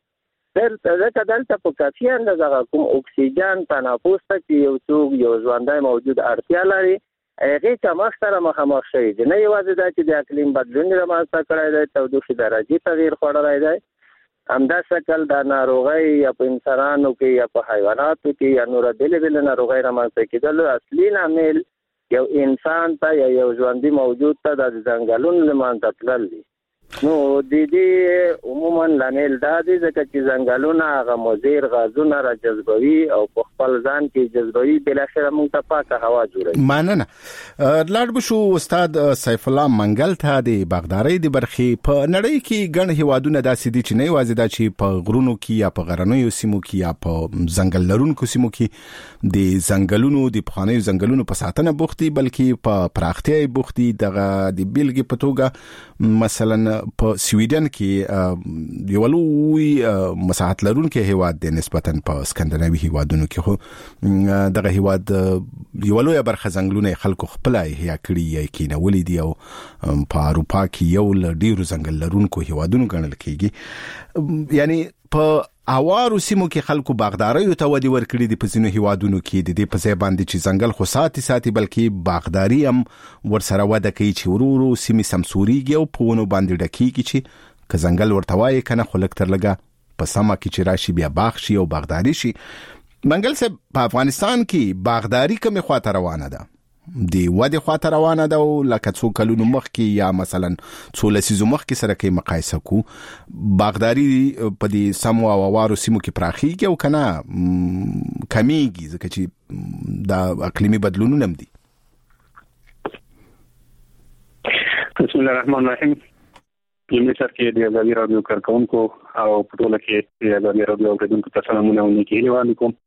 ځکه دلته په کافي اندازه کوم اکسیجن تنفس ته چې یو څوک یو ژوندی موجود اړتیا لري، هغې کمښت سره مخامخ شوي دي. نه یوازې دا چې د اقلیم بدلون رامنځته کړی دی، تودوخې درجې تغییر خوړلی دی، همدا شکل د ناروغۍ یا په انسانانو کې یا په حیواناتو کې یا نوره بېلې بېلې ناروغۍ رامنځته کېدلو اصلي لامل یو انسان ته یا یو ژوندي موجود ته د ځنګلونو له منځه تلل دي. نو د دې عموما لامل دا دی ځکه چې ځنګلونه هغه مضر غازونه را جذبوي او په خپل ځان کې جذبوي، بالاخره موږ ته پاکه هوا جوړوي. مننه. لاړ بشو استاد سیف الله منګل ته. د باغدارۍ د برخې په نړۍ کې ګڼ هیوادونه داسې دي چې نه یوازې دا چې په غرونو کې یا په غرنیو سیمو کې یا په ځنګل لرونکو سیمو کې د ځنګلونو د پخوانیو ځنګلونو په ساتنه بوخت دي، بلکې په پراختیا یې بوخت دي. دغه د بیلګې په توګه مثلا په سویډن کې یو لوی مساحت لرونکی هیواد دی نسبتاً په سکندناوي هیوادونو کې، خو دغه هیواد یو لوی برخه ځنګلونه خلکو خپل احیا کړي یا کېنولي دي او په اروپا کې یو له ډیرو ځنګل لرونکو هیوادونو ګڼل کېږي. یعنی په اوارو سیمو کې خلکو باغدارۍ ته ودی ورکړي دي. په ځینو هیوادونو کې د دې په ځای باندې چې ځنګل خو ساتي ساتي بلکې باغداري هم ورسره وده کوي چې ورو ورو سیمې سمسورېږي او په ونو باندې ډکېږي چې که ځنګل ورته وایي که نه خو لږ تر لږه په سمه کې چې راشي بیا باغ شي او باغداري شي. منګل صاحب، په افغانستان کې باغداري کومې خواته روانه ده؟ د ودې خواته روانه ده او لکه څو کلونو مخکې یا مثلا څو لسیزو مخکې سره کې مقایسه کو، باغداري په دې سمو او اوارو سیمو کې پراخیږي او که نه کمیږي ځکه چې دا اقلیمي بدلونونه هم دي؟ بسم الله الرحمن الرحیم. لومړي سر کې د آزادۍ راډیو کارکوونکو او په ټوله کې د آزادۍ راډیو اورېدونکو ته سلامونه او نیکې هیلې وړاندې کوم.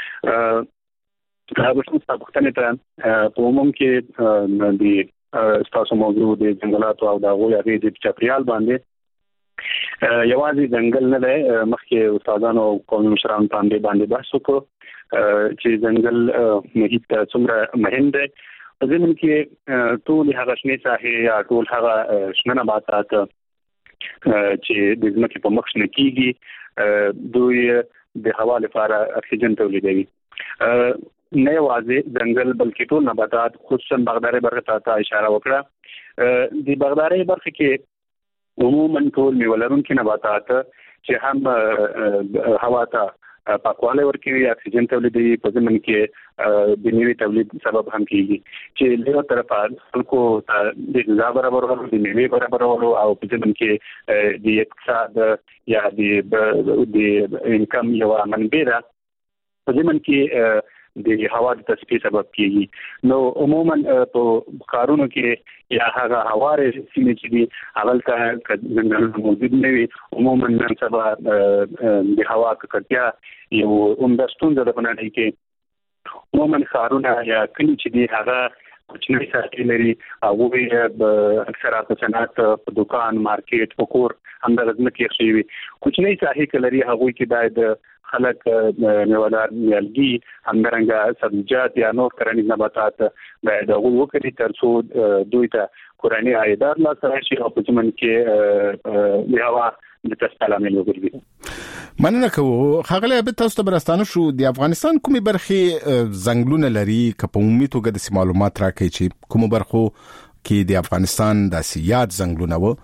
دا به څنګه پوښتنه ته په عموم کې د ستاسو موضوع د ځنګلاتو او د هغوی اغېز د چاپېریال باندې یوازې ځنګل نه دی. مخکې استادانو او قومي مشرانو باندې باندې بحث وکړو چې ځنګل محیط څومره مهم دی. په ضمن کې ټول هغه شنې ساحې یا ټول هغه شنه نباتات چې د ځمکې په مخ نه کیږي دوی د هوا لپاره اکسیجن تولیدوي. نه یوازې ځنګل بلکې ټول نباتات خصوصا باغداري برخه ته اشاره وکړه. د باغداري برخه کې عموما ټول میوه لرونکي نباتات چې هم هوا ته پاکوالی ورکوي، اکسیجن تولیدوي، په ضمن کې د میوې تولید سبب هم کیږي چې له طرفه خلکو ته د غذا برابرولو، د میوې برابرولو او په ضمن کې د اقتصاد یا د انکم یو منبع ده، په ضمن کې د هوا د تصفیې سبب کیږي. نو عموما په کارونو کې یا هغه هواره سیمې چې دي هغه ته څنګه موجود نه وي، عموما نن سبا د هوا ککړتیا یو عمده ستونزه ده په نړۍ کې. عموما کارونه یا کلی چې دي هغه کوچنی ساحې لري، هغه اکثره په صنعت، په دکان، مارکیټ، په کور همدغه ځمکې ښې وي. کوچنی ساحې کې لري هغوی کې باید خلک میوه‌دار نیالګي، همدارنګه سبزیجات یا نور کرنیز نباتات باید هغوی وکړي تر څو دوی ته کورني عایدات لاسته راشي او په ضمن کې د هوا د تصفیې لامل وګرځي. مننه کوو. ښاغلی عابد، تاسو ته برستانه شو د افغانستان کومې برخې ځنګلونه لري که په عمومي توګه داسې معلومات راکړئ چې کومو برخو کې د افغانستان داسې یاد ځنګلونه و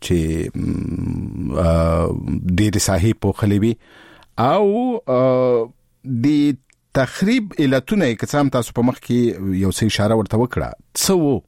چې ډېرې ساحې پوښلې وي او د تخریب علتونه یې که څه هم تاسو په مخ کې یو څه اشاره ورته وکړه، څه و؟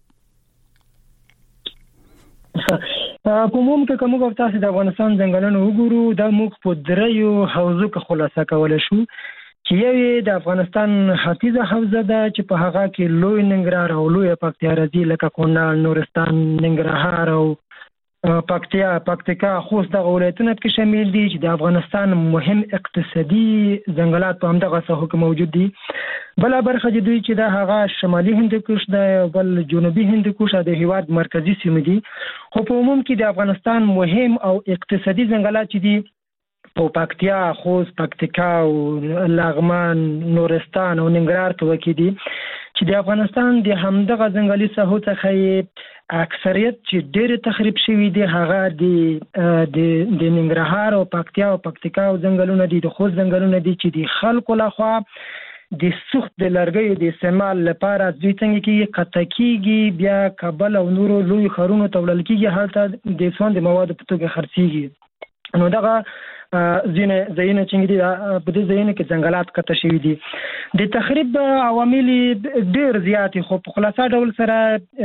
په عموم کې کوم وخت تاسو د افغانستان ځنګلونو وګورو، دا موږ په دریو حوزو کې خلاصه کولای شو چې یو د افغانستان ختیځه حوزه ده چې په هغه کې لوی ننګرهار او لوی پکتیا راځي، لکه کونړ، نورستان، ننګرهار او پکتیا پکتیکا خوست دغه ولایتونه کې شامل دي چې د افغانستان مهم اقتصادي ځنګلات په همدغه ساحو کې موجود دي. بل برخه د دوی چې د هغه شمالي هندوکش د بل جنوبي هندوکش د هیواد مرکزی سیمې دي. خو په عموم کې د افغانستان مهم او اقتصادي ځنګلات چې دي په پکتیا، خوست، پکتیکا او لغمان، نورستان او ننګرهار کې وکړي دي چې د افغانستان د همدغه ځنګلي ساحو څخه اکثریت چې ډېر تخریب شوی دی هغه د د ننګرهار او پکتیا او پکتیکا او ځنګلونه دي، د خوست ځنګلونه دي چې د خلکو لخوا د سوخت د لرګیو د استعمال لپاره دوی څنګه کې قطع کیږي، بیا کابل او نورو لوی ښارونو ته وړل کیږي، هلته د سون د موادو په توګه خرڅیږي. نو دغه ځینې ځایونه چې دي په دې ځایونو کې ځنګلات قطع شوي دي. د تخریب عوامل ډېر زیات، خو په خلاصه ډول سره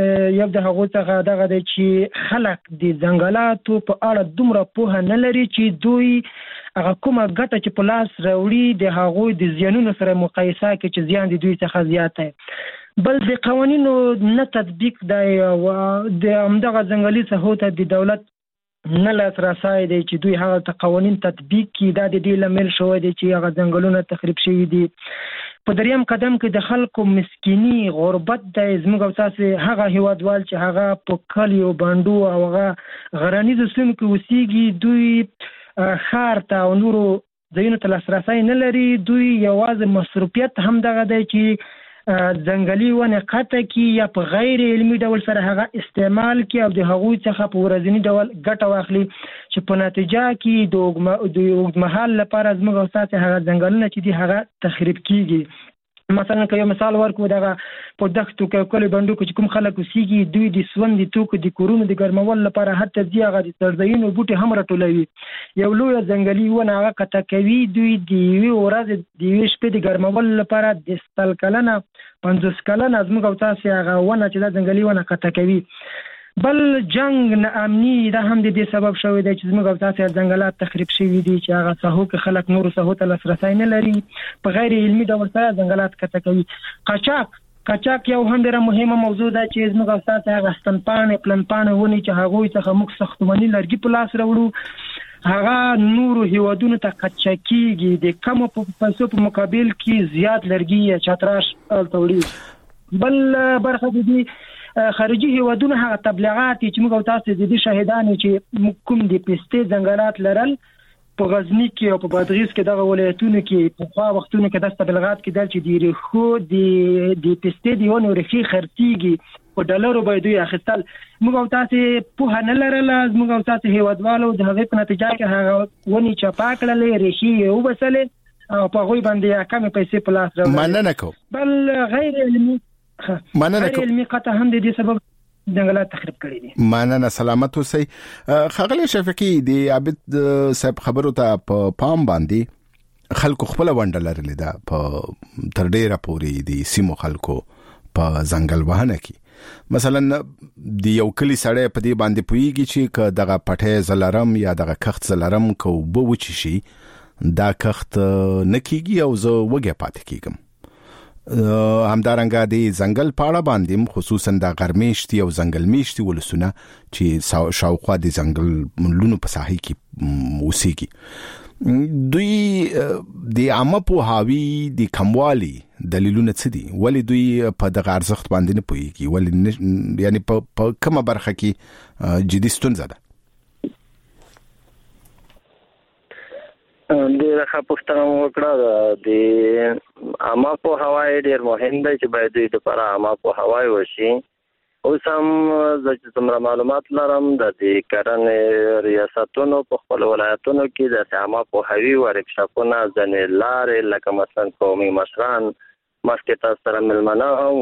یو د هغو څخه دغه دی چې خلک د ځنګلاتو په اړه دومره پوهه نه لري چې دوی هغه کومه ګټه چې په لاس راوړي د هغوی د زیانونو سره مقایسه کړي چې زیان د دوی څخه زیات دی. بل د قوانینو نه تطبیق دی او د همدغه ځنګلي ساحو ته د دولت نه لاسرسی دی چې دوی هغه ته قوانین تطبیق کړي. دا د دې لامل شوی دی چې هغه ځنګلونه تخریب شوي دي. په دریم قدم کې د خلکو مسکینی، غربت دی. زموږ او تاسو هغه هیوادوال چې هغه په کلیو، بانډو او هغه غرنیزو سیمو کې اوسېږي، دوی ښار ته او نورو ځایونو ته لاسرسی نه لري. دوی یوازې مصروفیت همدغه دی چې ځنګلي ونې قطع کړي یا په غیر علمي ډول سره هغه استعمال کړي او د هغوی څخه په ورځني ډول ګټه واخلي چې په نتیجه کې د اوږدمهال لپاره زموږ او ستاسو هغه ځنګلونه چې دي هغه تخریب کیږي. مثلا که یو مثال ورکړو، دغه په دښتو کې کلی بندو کې کوم خلک اوسېږي، دوی د سون د توکو د کورونو د ګرمولو لپاره حتی ځي هغه د څړځایونو بوټي هم راټولوي، یو لویه ځنګلي ونه هغه قطع کوي. دوی د یوې ورځې د یوې شپې د ګرمولو لپاره د سل کلنه پنځوس کلنه زموږ او تاسو هغه ونه چې دا ځنګلي ونه قطع کوي. بل جنگ ناامني دا هم د دې سبب شوی دی چې زموږ او تاسو ځنګلات تخریب شوي دي چې هغه ساحو کې خلک نورو ساحو ته لاسرسی نه لري، په غیر علمي ډول سره ځنګلات قطع کوي. قاچاق قاچاق یو هم ډېره مهمه موضوع ده چې زموږ او تاسو هغه ستنپاڼې پلنپاڼې ونې چې هغوی څخه موږ ساختماني لرګي په لاس راوړو هغه نورو هیوادونو ته قطع کیږي، د کمو پیسو په مقابل کې زیات لرګي یا چتراش تولیږي. بل برخه دي خارجي هیوادونو هغه تبلیغات چې موږ او تاسو د دې شاهدان چې کوم د پسته ځنګلات لرل په غزنی کې او په بادغیس کې دغه ولایتونو کې په خوا وختونو کې د استبلغات کې دل چې دی رخو دی دی پستې دی ونه رخي خرتيږي په ډالرو باندې دوی اخیستل موږ تاسو په نه لرله موږ تاسو هیوادوالو د هغې په نتیجه کې هغه ونی چپا کړلې رخي او وسلې او په غوي باندې کم پیسې په لاس راوړل مننه کوم بل غیر علمي مننه کوم علمي قطع هم دې سبب جنگلات تخریب کړی دي. مننه سلامت اوسئ. خغلی شفیقي دی عابد صاحب خبرو ته په پام باندې خلکو خپل ونډه لرلې ده په تر ډیره پورې دي سیمو خلکو په ځنګل وهنه کې مثلا دی یو کلی سړی په دې باندې پويږي چې ک دغه پټه زلرم یا دغه کخت زلرم کو بو وچی شي دا کخت نکیږي او زه وګه پاتې کیږم. همدارنګه د ځنګل پاړه باندې خصوصا د غرمېشتي او ځنګل میشتي ولسونه چې شاوخوا د ځنګل لونو په ساحې کې اوسېږي دوی د عامه پوهاوي د کموالي دلیلونه څه دي ولی دوی په دغه ارزښت باندې نه پوهیږي ولی یعنی په کومه برخه کې جدي ستونزه ده. د راخه پښتنه وکړه د عامه په هواي ډیر مهم دی چې باید د لپاره عامه په هواي وشي. اوس هم د څومره معلومات لرم د دې کرنې ریاستونو په خپل ولایتونو کې د عامه په هواي ورکشاپونه ځنې لارې لکه مثلا قومي مشران مخکې تاسو سره ملمنه او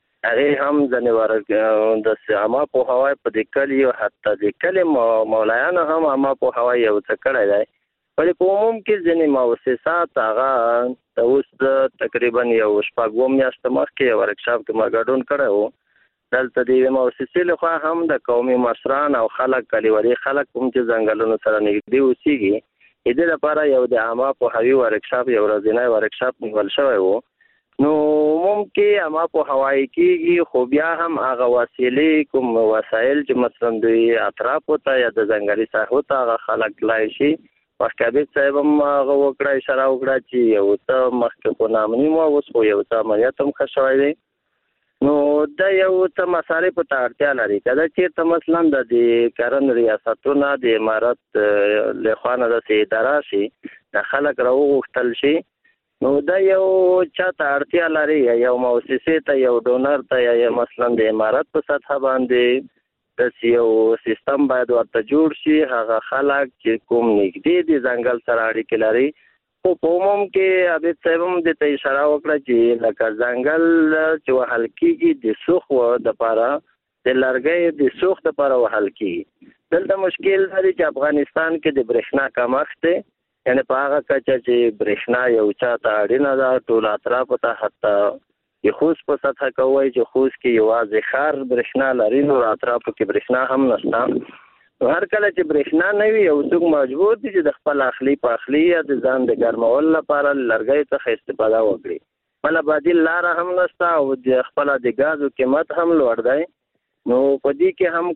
هغه هم ځنې ورک د عامه په هواي په دې کلی او حتی د کلی مولایانو هم عامه په هواي یو څه کړی دی. ولی په عموم کې ځینې مؤسسات هغه د اوس تقریبا یو شپږ میاشتې مخکې یو ورکشاپ کې ما ګډون کړی و. دلته د یوې مؤسسې لخوا هم د قومي مشران او خلک کلیوالي خلک کوم چې ځنګلونو سره نږدې اوسېږي د دې لپاره یو د عامه پوهاوي ورکشاپ یو ورځنی ورکشاپ نیول شوی و. نو عموم کې عامه پوهاوی کېږي خو بیا هم هغه وسیلې کوم وسایل چې مثلا دوی اطرافو ته یا د ځنګلي ساحو ته هغه خلک تلای شي مخکې صاحب هم هغه وکړه اشاره وکړه چې یو څه مخکې خو نامني مو اوس خو یو څه عملیات هم ښه شوی دی. نو دا یو څه مسالې په ته اړتیا لري کله چېرته مثلا د دې کرن ریاستونه د امارت له خوا نه داسې اداره شي د خلک راوغوښتل شي نو دا یو چا ته اړتیا لري یو مؤسسې ته یو ډونر ته یا مثلا د امارت په سطح باندې د یو سیستم باید ورته جوړ شي هغه خلک چې کوم نږدې دي ځنګل سره اړیکې لري. خو په عموم کې عابد صاحب هم دې ته اشاره وکړه چې لکه ځنګل چې وهل کېږي د سوخ دپاره د لرګیو د سوخ دپاره وهل کېږي. دلته مشکل لري چې افغانستان کې د برېښنا کمښت دی یعنې په هغه کچه چې برېښنا یو چا ته اړینه ده ټول اطرافو ته حتی د خوست په سطح کوي چې خوست کې یوازې ښار برېښنا لري نو اطرافو کې برېښنا هم نشته. هر کله چې برېښنا نه وي یو څوک مجبور دي چې د خپل اخلي پاخلي یا د ځان د ګرمولو لپاره لرګیو څخه استفاده وکړي. بله بدیل لاره هم نشته او د خپله د ګازو قیمت هم لوړ دی. نو په دې کې هم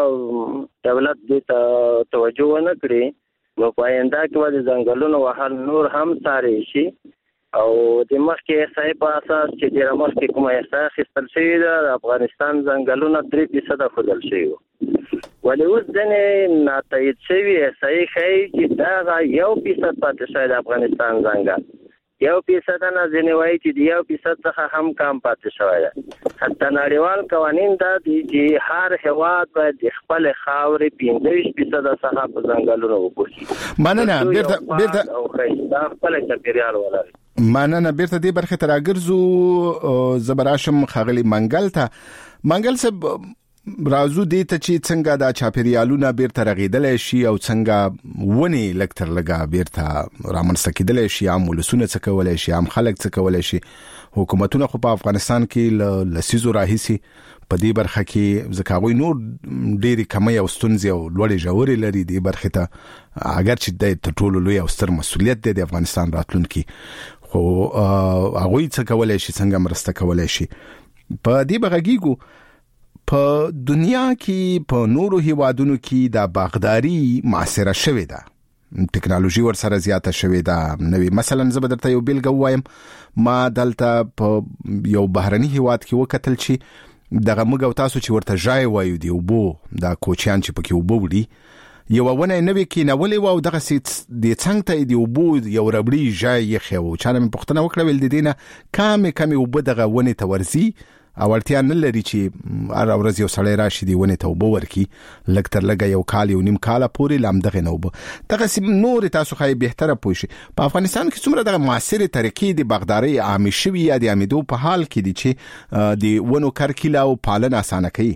که دولت دې ته توجه ونه کړي نو په آینده کې به د ځنګلونو وهل نور هم څاري شي او د مخکې احصایې په اساس چې ډېره مخکې کومه احصایه اخیستل شوې ده د افغانستان ځنګلونه درې فیصده ښودل شوي وو. ولې اوس ځینې ناتایید شوي احصایې ښایي چې دغه یو فیصد پاتې شوی د افغانستان ځنګل یو فیصد نه ځینې وایي چې د یو فیصد څخه هم کم پاتې شوی ده. حتی نړیوال قوانین دا دي چې هر هېواد باید د خپلې خاورې پنځه ویشت فیصده څخه په ځنګلونو وپوښي. مننه بیرته بیرته او ښایسته خپل چاپېریال ولري. مننه بیرته دې برخې ته راګرځو. زه به راشم ښاغلي منګل ته. منګل صاحب راځو دې ته چې څنګه دا چاپېریالونه بیرته رغېدلی شي او څنګه ونې لږ تر لږه بیرته رامنځته کېدلی شي عام ولسونه څه کولی شي عام خلک څه کولی شي. حکومتونه خو په افغانستان کې له لسیزو راهیسې په دې برخه کې ځکه هغوی نور ډېرې کمۍ او ستونزې او لوړې ژورې لري دې برخې ته اگر چې د تر ټولو لوی او ستر مسؤلیت دی د افغانستان راتلونکي خو هغوی څه کولی شي څنګه مرسته کولی شي. په دې به غږیږو په دنیا کې په نورو هیوادونو کې دا باغداري معاصره شوې ده ټکنالوژي ور سره زیاته شوې ده نوې. مثلا زه به درته یو بیلګه ووایم ما دلته په یو بهرني هیواد کې وکتل چې دغه موږ او تاسو چې ورته ژای وایو دی اوبو دا کوچیان چې پکې اوبه وړي یو ونه نوې کې نولې و او دغه سیت د څنګه ته دی وبو یو ربړي ځای خو چانه مې پښتنه وکړه ول د دینه کم کم وب دغه ونه ته ورزي او ورتیا نه لري چې هر ورځ یو سړی راشي دی ونه ته وبو ورکی لګ تر لګ یو کال یو نیم کال پورې لام دغه نه وب دغه سیم نور تاسو خای بهتره پوښي په افغانستان کې څومره دغه معاصره طریقې د بغداري عام شوی یا د امیدو په حال کې دي چې د ونو کرکیلا او پالن اسانه کوي.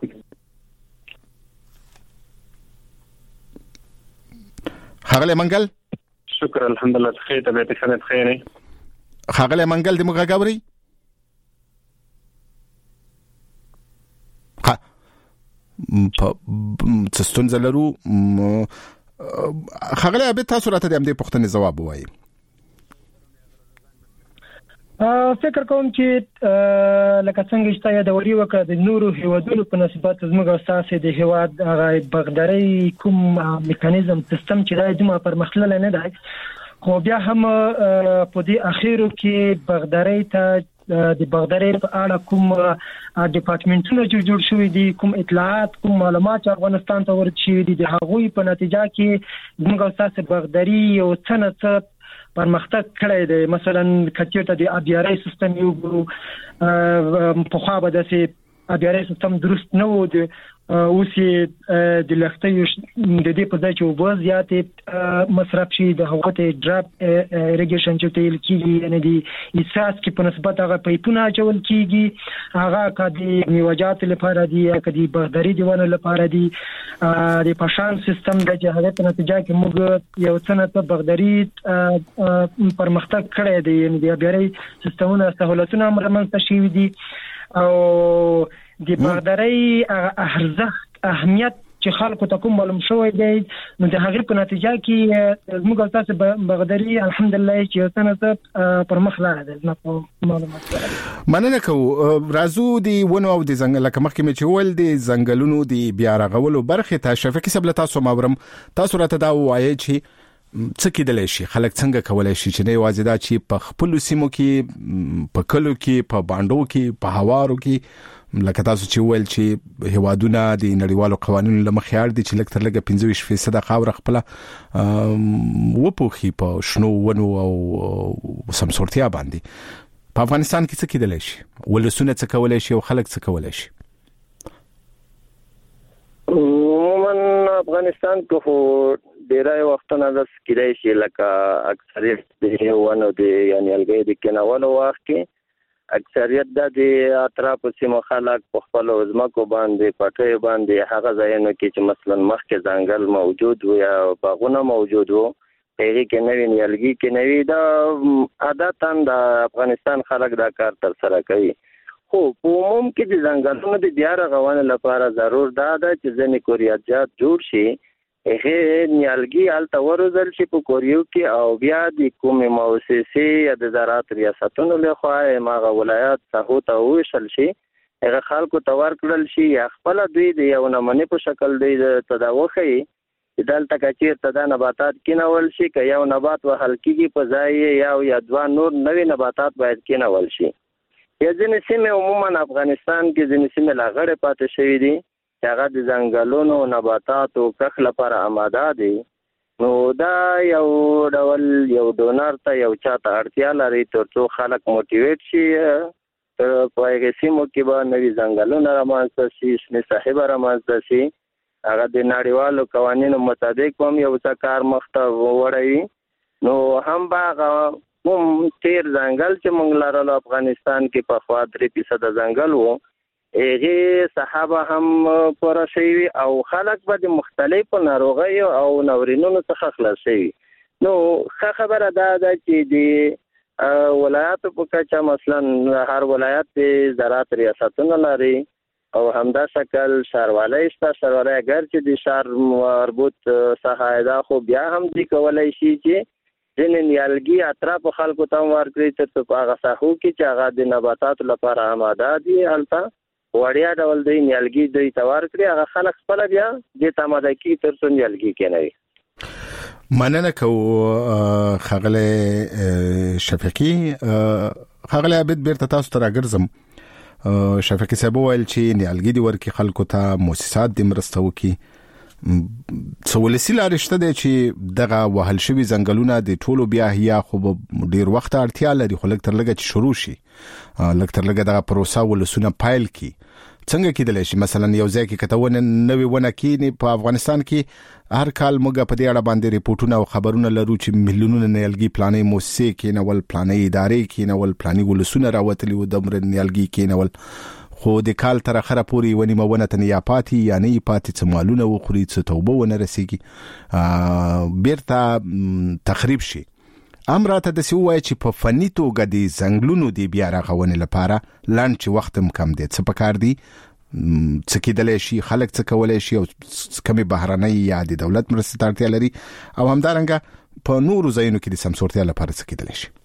خاغله منګل شکر الحمدلله خیر طبيعت خنت خیره. خاغله منګل د مغه غوري په څستون زلرو خاغله به تاسو راته د دې پوښتنې جواب وایي. فکر کوم چې لکه څنګه چې تا یادوري وکړه د نورو هیوادونو په نسبت زموږ اساسي د هیواد هغه بغداري کوم میکانیزم سیستم چې دا دومره پرمختللی نه دی خو بیا هم په دې اخیرو کې بغداري ته د بغداري په اړه کوم ډپارټمنټونه چې جوړ شوي دي کوم اطلاعات کوم معلومات افغانستان ته ورچوي دي د هغوی په نتیجه کې موږ اساسي بغداري یو څنګه پرمختګ کړی دی. مثلا کچېرته د ابياري سیستم یو په خوا به د ابياري سیستم درست نه و د اوس د لختې د دې په ځای چې وبو زیاتې مصرف شي د هغه ته ډراپ ایریګیشن چې تل کیږي یعنی د اساس کې په نسبت هغه پایپونه چول کیږي هغه کدي میوجات لپاره دي کدي بغداري دیونه لپاره دي د پاشان سیستم د جهاد په نتیجه کې موږ یو څنګه ته بغداري پرمختګ کړی دی یعنی د ابياري سیستمونه سہولتونه مرمنځ شي دي او د بغداري ارزښت اهمیت چې خلکو ته کوم معلوم شوی دی نو د هغې په نتیجه کې موږ تاسو بغداري الحمدلله چې څنګه پر مخ لاړه ده نو معلومات مننه کوو. راځو دی ونو او د ځنګل لکه مخکې مې چې ول دی ځنګلونو دی بیا رغولو برخه ته شفقي سبله تاسو ماورم تاسو راته دا وایي چې څه کېدلی شي خلک څنګه کولای شي چې نه یوازې دا چې په خپل سیمو کې په کلو کې په باندو کې په هوارو کې لکه تاسو چې ویل چې هوادونه د نړیوالو قوانینو لمخې اړ دي چې لکه تر لګه پنځه ویشت فیصد خاور خپل وپوخي په شنو ونو او سمسورتیا باندې. په افغانستان کې څه کېدلی شي ولسونه څه کولای شي او خلک څه کولای شي؟ عموما افغانستان کې ډیرای وختونه د سکیدای شي لکه اکثریت د ونو د یعنی الګي د کناوالو وخت کې اکثریت د اطراف سیمو خلک په خپل ځمکو باندې پټي باندې هغه ځایونه کې چې مثلا مخکې ځنګل موجود و یا باغونه موجود وو هغه کې نوې نیالګي کې نوې د عادتاً د افغانستان خلک دا کار تر سره کوي. خو په عموم کې د ځنګلونو د بیا رغونې لپاره ضرور دا ده چې ځینې کوریاجات جوړ شي هغه نیالګي الته ورزل شي په کوریو کې او بیا د کومې مؤسسې یا د زراعت ریاستونو له خوا ماغه ولایت څخه ته وشل شي هغه خلکو ته ورکړل شي یا خپل دوی د یو نمونه په شکل دی تداوخی دلته کچیر ته د نباتات کینول شي که یو نبات وهل کیږي په ځای یا یا دوا نور نوې نباتات باید کینول شي. یا ځینې سیمې عموما افغانستان کې ځینې سیمې لا غړې پاتې شوي دي چې هغه د ځنګلونو نباتاتو کښت لپاره آماده دي نو دا یو ډول یو ډونر ته یو چاته اړتیا لري ترڅو خلک موټیویټ شي په هغه سیمو کې به نوي ځنګلونه رامنځته شي شنې ساحې به رامنځته شي هغه د نړیوالو قوانینو مطابق هم یو څه کار مخته وړوي نو هم به کوم تیر ځنګل چې موږ لرلو افغانستان کې په خوا درې فیصد ځنګل وو هغه صحابه هم پوره شوي او خلک به د مختلفو ناروغیو او ناورینونو څخه خلاص شوي. نو ښه خبره دا ده چې د ولایاتو په کچه مثلا هر ولایت د زراعت ریاستونه لري او همدا شکل شاروالۍ شته شاروالۍ اگر چې د شهر مربوط ساحه خو بیا هم دی کولای شي چې ځینې نیالګي اطراف خلکو ته ورکړي ترڅو په هغه ساحو کې چې هغه د نباتاتو لپاره آماده دي هلته وړیا ډول د نیالګي دوی ته ورکړي هغه خلک خپل بیا د آماده کې ترڅو نیالګي کېنوي. مننه کوو خغله شفقي خغله عبد بیرته تاسو ته راګرځم. شفقي صاحب ویل چې نیالګي د ورکی خلکو ته مؤسسات د مرسته وکي څولسی لارښته دی چې دغه وهل شوی ځنګلونه د ټولو بیا هيا خو ډیر وخت اړتیا لري خو لږ تر لږه چې شروع شي لږ تر لږه دغه پروسه ولسونه پایل کی څنګه کېدلی شي مثلا یو ځای کې کتهونه نوې ونه کې په افغانستان کې هر کال موږ په دې اړه باندې ریپورتونه او خبرونه لرو چې میلیونونه نیالګي پلانې موسسې کې نول پلانې ادارې کې نول پلانې ولسونه راوتلي و د نیالګي کې نول خو د کال تر اخره پورې ونیمه ونه تن یا پاتې یا نه پاتې څه مالونه وخوري څه توبه ونه رسیږي بیرته تخریب شي امر ته د سوای چې په فني توګه د زنګلونو دی بیا راغونې لپاره لاند چې وخت کم دی څه پکار دی څه کېدلی شي خلک څه کولای شي او کمی بهرنۍ یا د دولت مرستې ته اړتیا لري او همدارنګه په نورو ځایونو کې د سمسورتیا لپاره څه کېدلی شي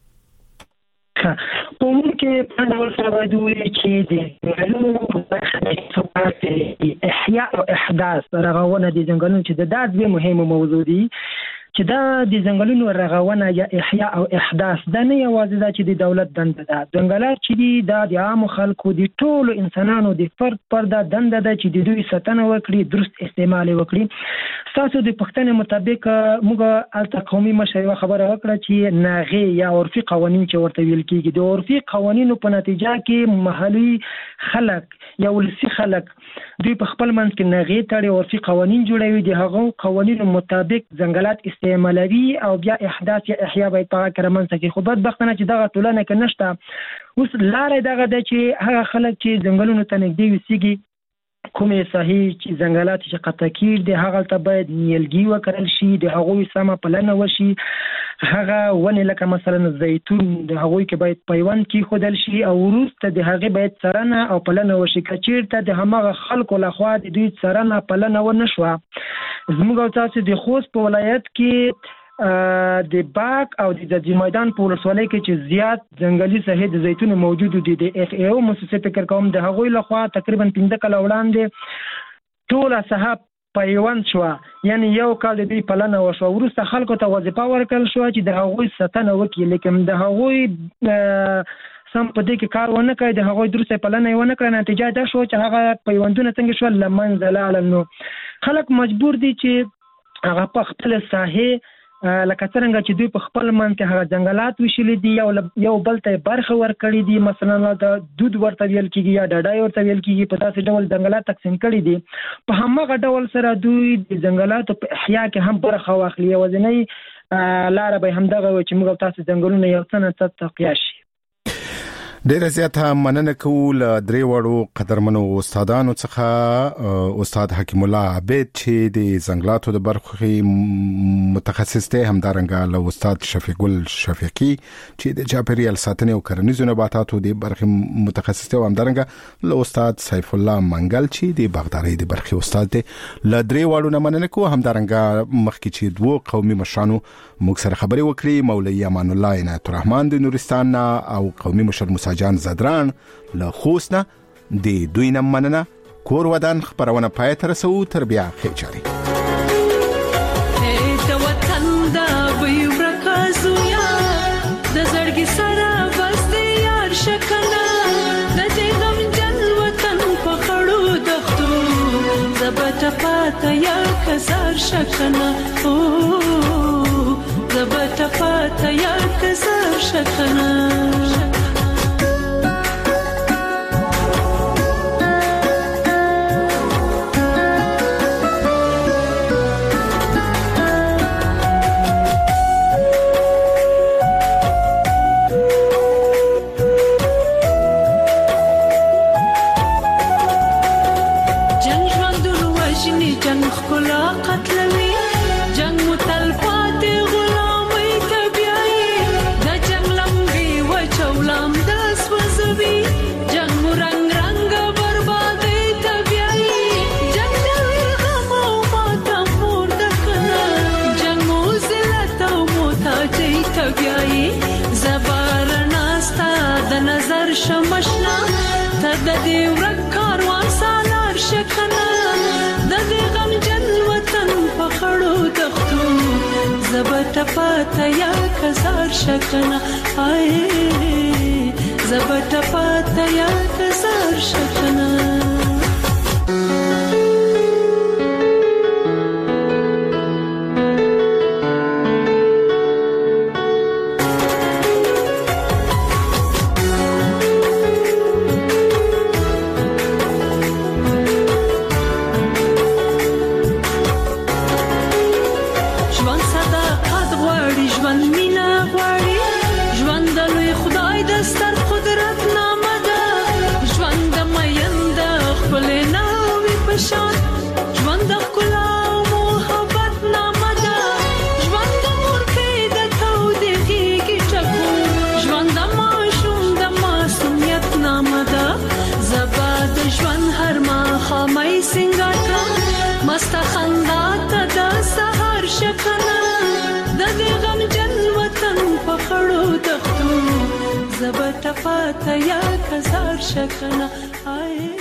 په موږ کې په ډول سره باید وویل چې د ځنګلونو په برخه کې احیاء او احداث رغونه د ځنګلونو چې د داد به مهمه موضوع دي چې دا د ځنګلونو رغونه یا احیاء او احداث دا نه یوازې دا چې د دولت دنده ده ځنګلات چې دي دا د عام خلکو د ټولو انسانانو د فرد پر دا دنده ده چې د دوی ساتنه وکړي درست استعمال وکړي تاسو د پښتنې مطابق موږ الته قومي مشر خبره وکړه چې ناغي یا عرفي قوانين چې ورته ویل کیږي د عرفي قوانینو په نتیجه کې محلي خلک یا ولسی خلک دوی په خپل منځ کې ناغي تړي عرفي قوانين جوړوي د هغو قوانینو مطابق ځنګلات استعمالوي او بیا احداث یا احیا باید په کرمنځ کې خو بدبختانه چې دغه ټولنه کې نشته اوس لارې دغه د چې هغه خلک چې ځنګلونو ته نږدې وسیږي کومې صحیح چې ځنګلات چې قطع کړي دي هغه ته باید نیالګي وکړل شي د هغوی سمه پلنه وشي هغه ونې لکه مثلا زیتون د هغوی کې باید پیوند کېښودل شي او وروسته د هغې باید څارنه او پلنه وشي که چېرته د هماغه خلکو لخوا د دوی څارنه پلنه ونه شوه زموږ او تاسو د خوست په ولایت کې د باغ او د ځاځي میدان په ولسوالۍ کې چې زیات ځنګلي ساحې د زیتون موجود دي د اف ای او مؤسسې فکر کوم د هغوی لخوا تقریبا پنځه کاله وړاندې ټوله ساحه پیوند شوه یعنی یو کال د دوی پلنه وشوه وروسته خلکو ته وظیفه ورکړل شوه چې د هغوی ساتنه وکړي لیکن د هغوی سم په دې کې کار ونه کړی د هغوی درسته پلنه یې ونه کړه نتیجه دا شو چې هغه پیوندونه څنګه شول له منځه لاړل نو خلک مجبور دي چې هغه په خپله ساحې لکه څنګه چې دوی په خپل منځ کې هغه ځنګلات ویشلي دي یو یو بل ته برخه ورکړي دي مثلا د دود ورته ویل کېږي یا ډاډای ورته ویل کېږي په داسې ډول ځنګلات تقسیم کړي دي په هماغه ډول سره دوی د ځنګلاتو په احیا کې هم برخه واخلي یوازینۍ لاره به همدغه وي چې موږ تاسو ځنګلونه یو څه نه څه تقیا شي ډیره زیاته مننه کوم له درې وړو قدرمنو استادانو څخه استاد حکیم الله عبید چې د ځنګلاتو د برخې متخصص دی همدارنګه له استاد شفیق ګل شفیقي چې د چاپیریال ساتنې او کرنیزو نباتاتو د برخې متخصص دی او همدارنګه له استاد سیف الله منګل چې د باغدارۍ د برخې استاد دی له درې وړو نه مننه کوم همدارنګه مخکې چې دوه قومي مشرانو موږ سره خبرې وکړې مولوي امان الله عنایت الرحمن د نورستان او قومي مشر جان زدران له خوست نه د دوی نه مننه کور ودان خبرونه پای تر سو تر بیا خېچاري د وطن دا وی ورکاسو یا د زړګي سره بس دی یار شکنه د دې غم جن وطن په خړو دختو زبټ پاته یا کسر شکنه او زبټ پاته یا کسر شکنه شمشنا ته د دې ورک کاروان سالار شکنه د دې غم جن وطن په خړو دختو زبټ پاته یا کسار شکنه آی زبټ پاته یا کسار شکنه وای سنگار کړه مست خندا ته د سحر شکنه د دې غم جن وطن په خړو دښتو زبر ټپه ته یا کزار شکنه آئے